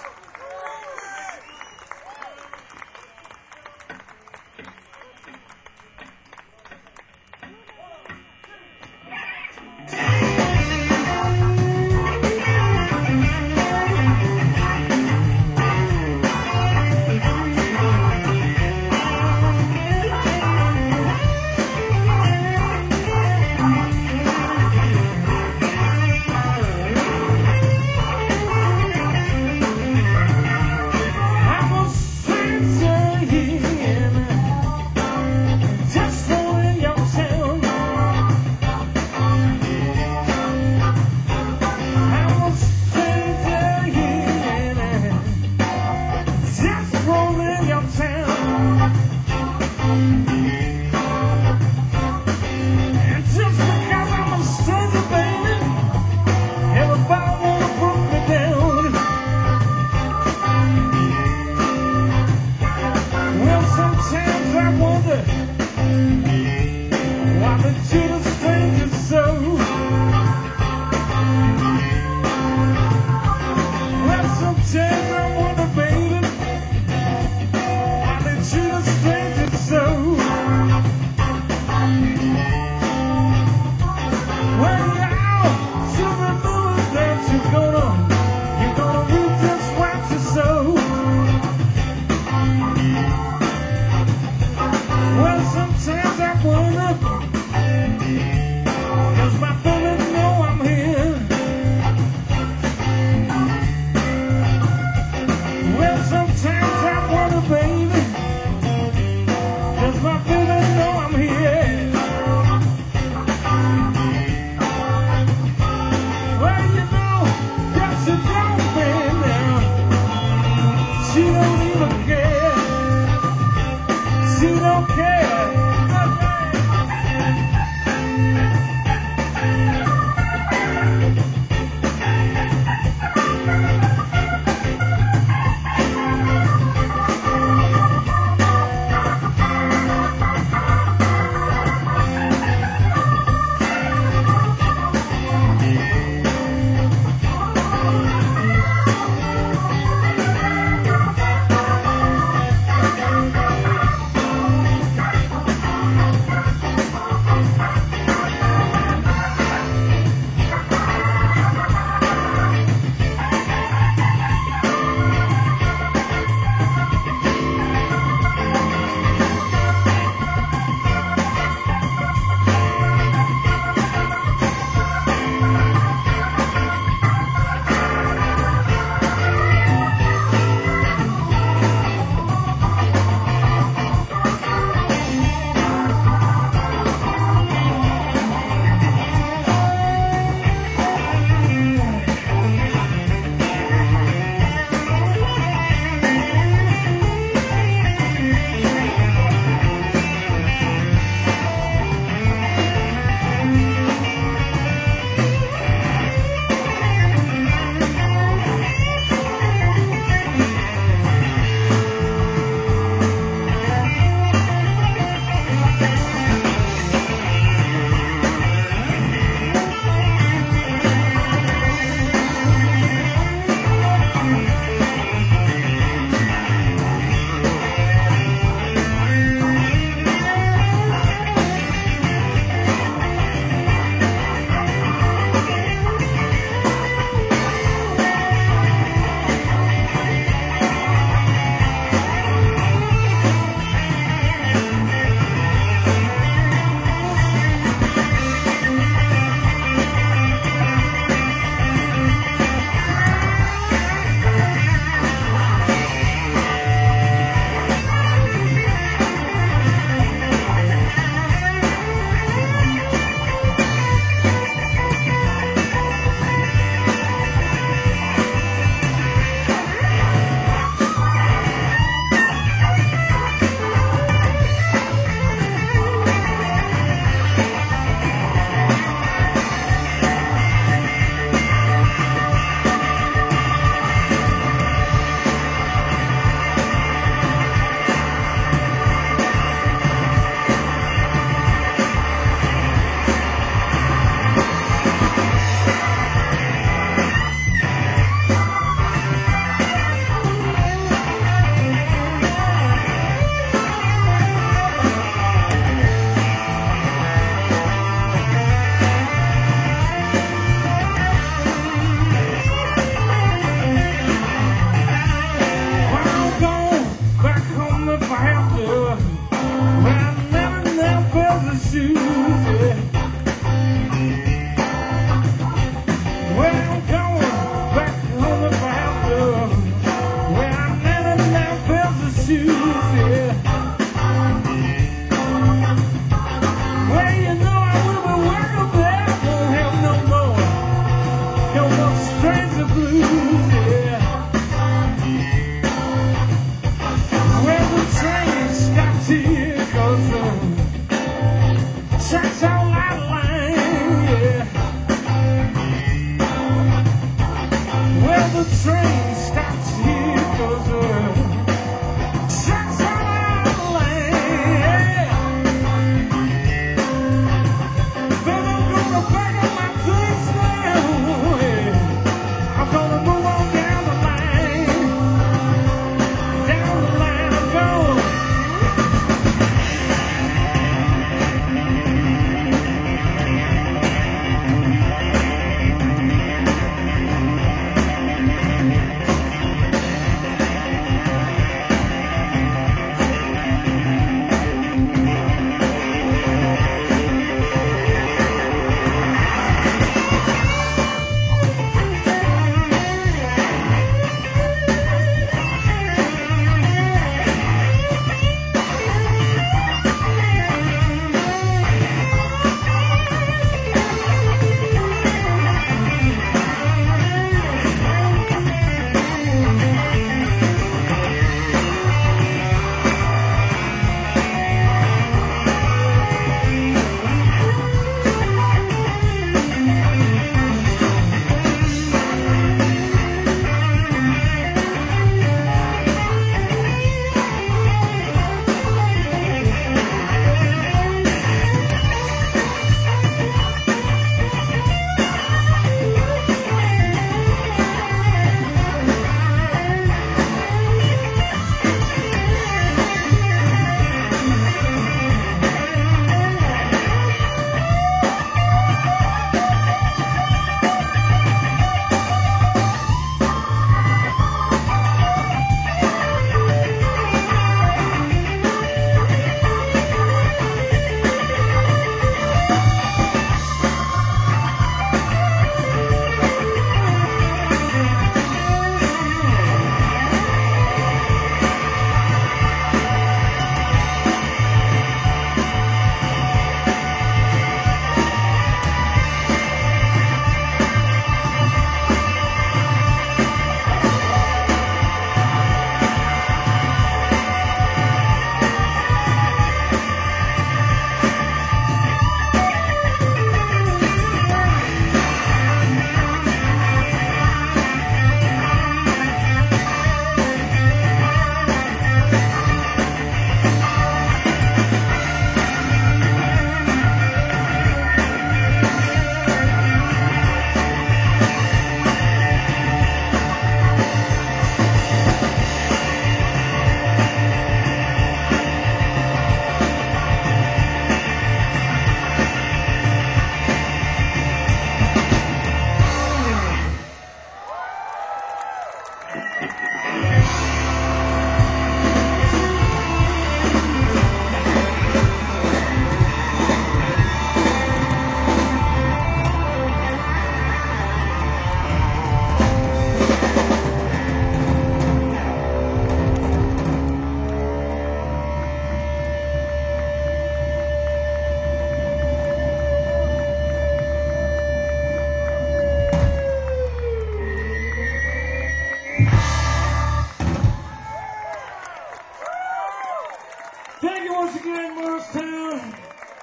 A: once again, Morristown.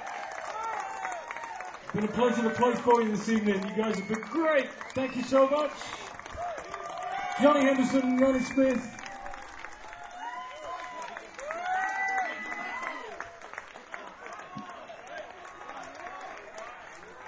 A: Been a pleasure to play for you this evening. You guys have been great. Thank you so much. Johnny Henderson, Ronnie Smith,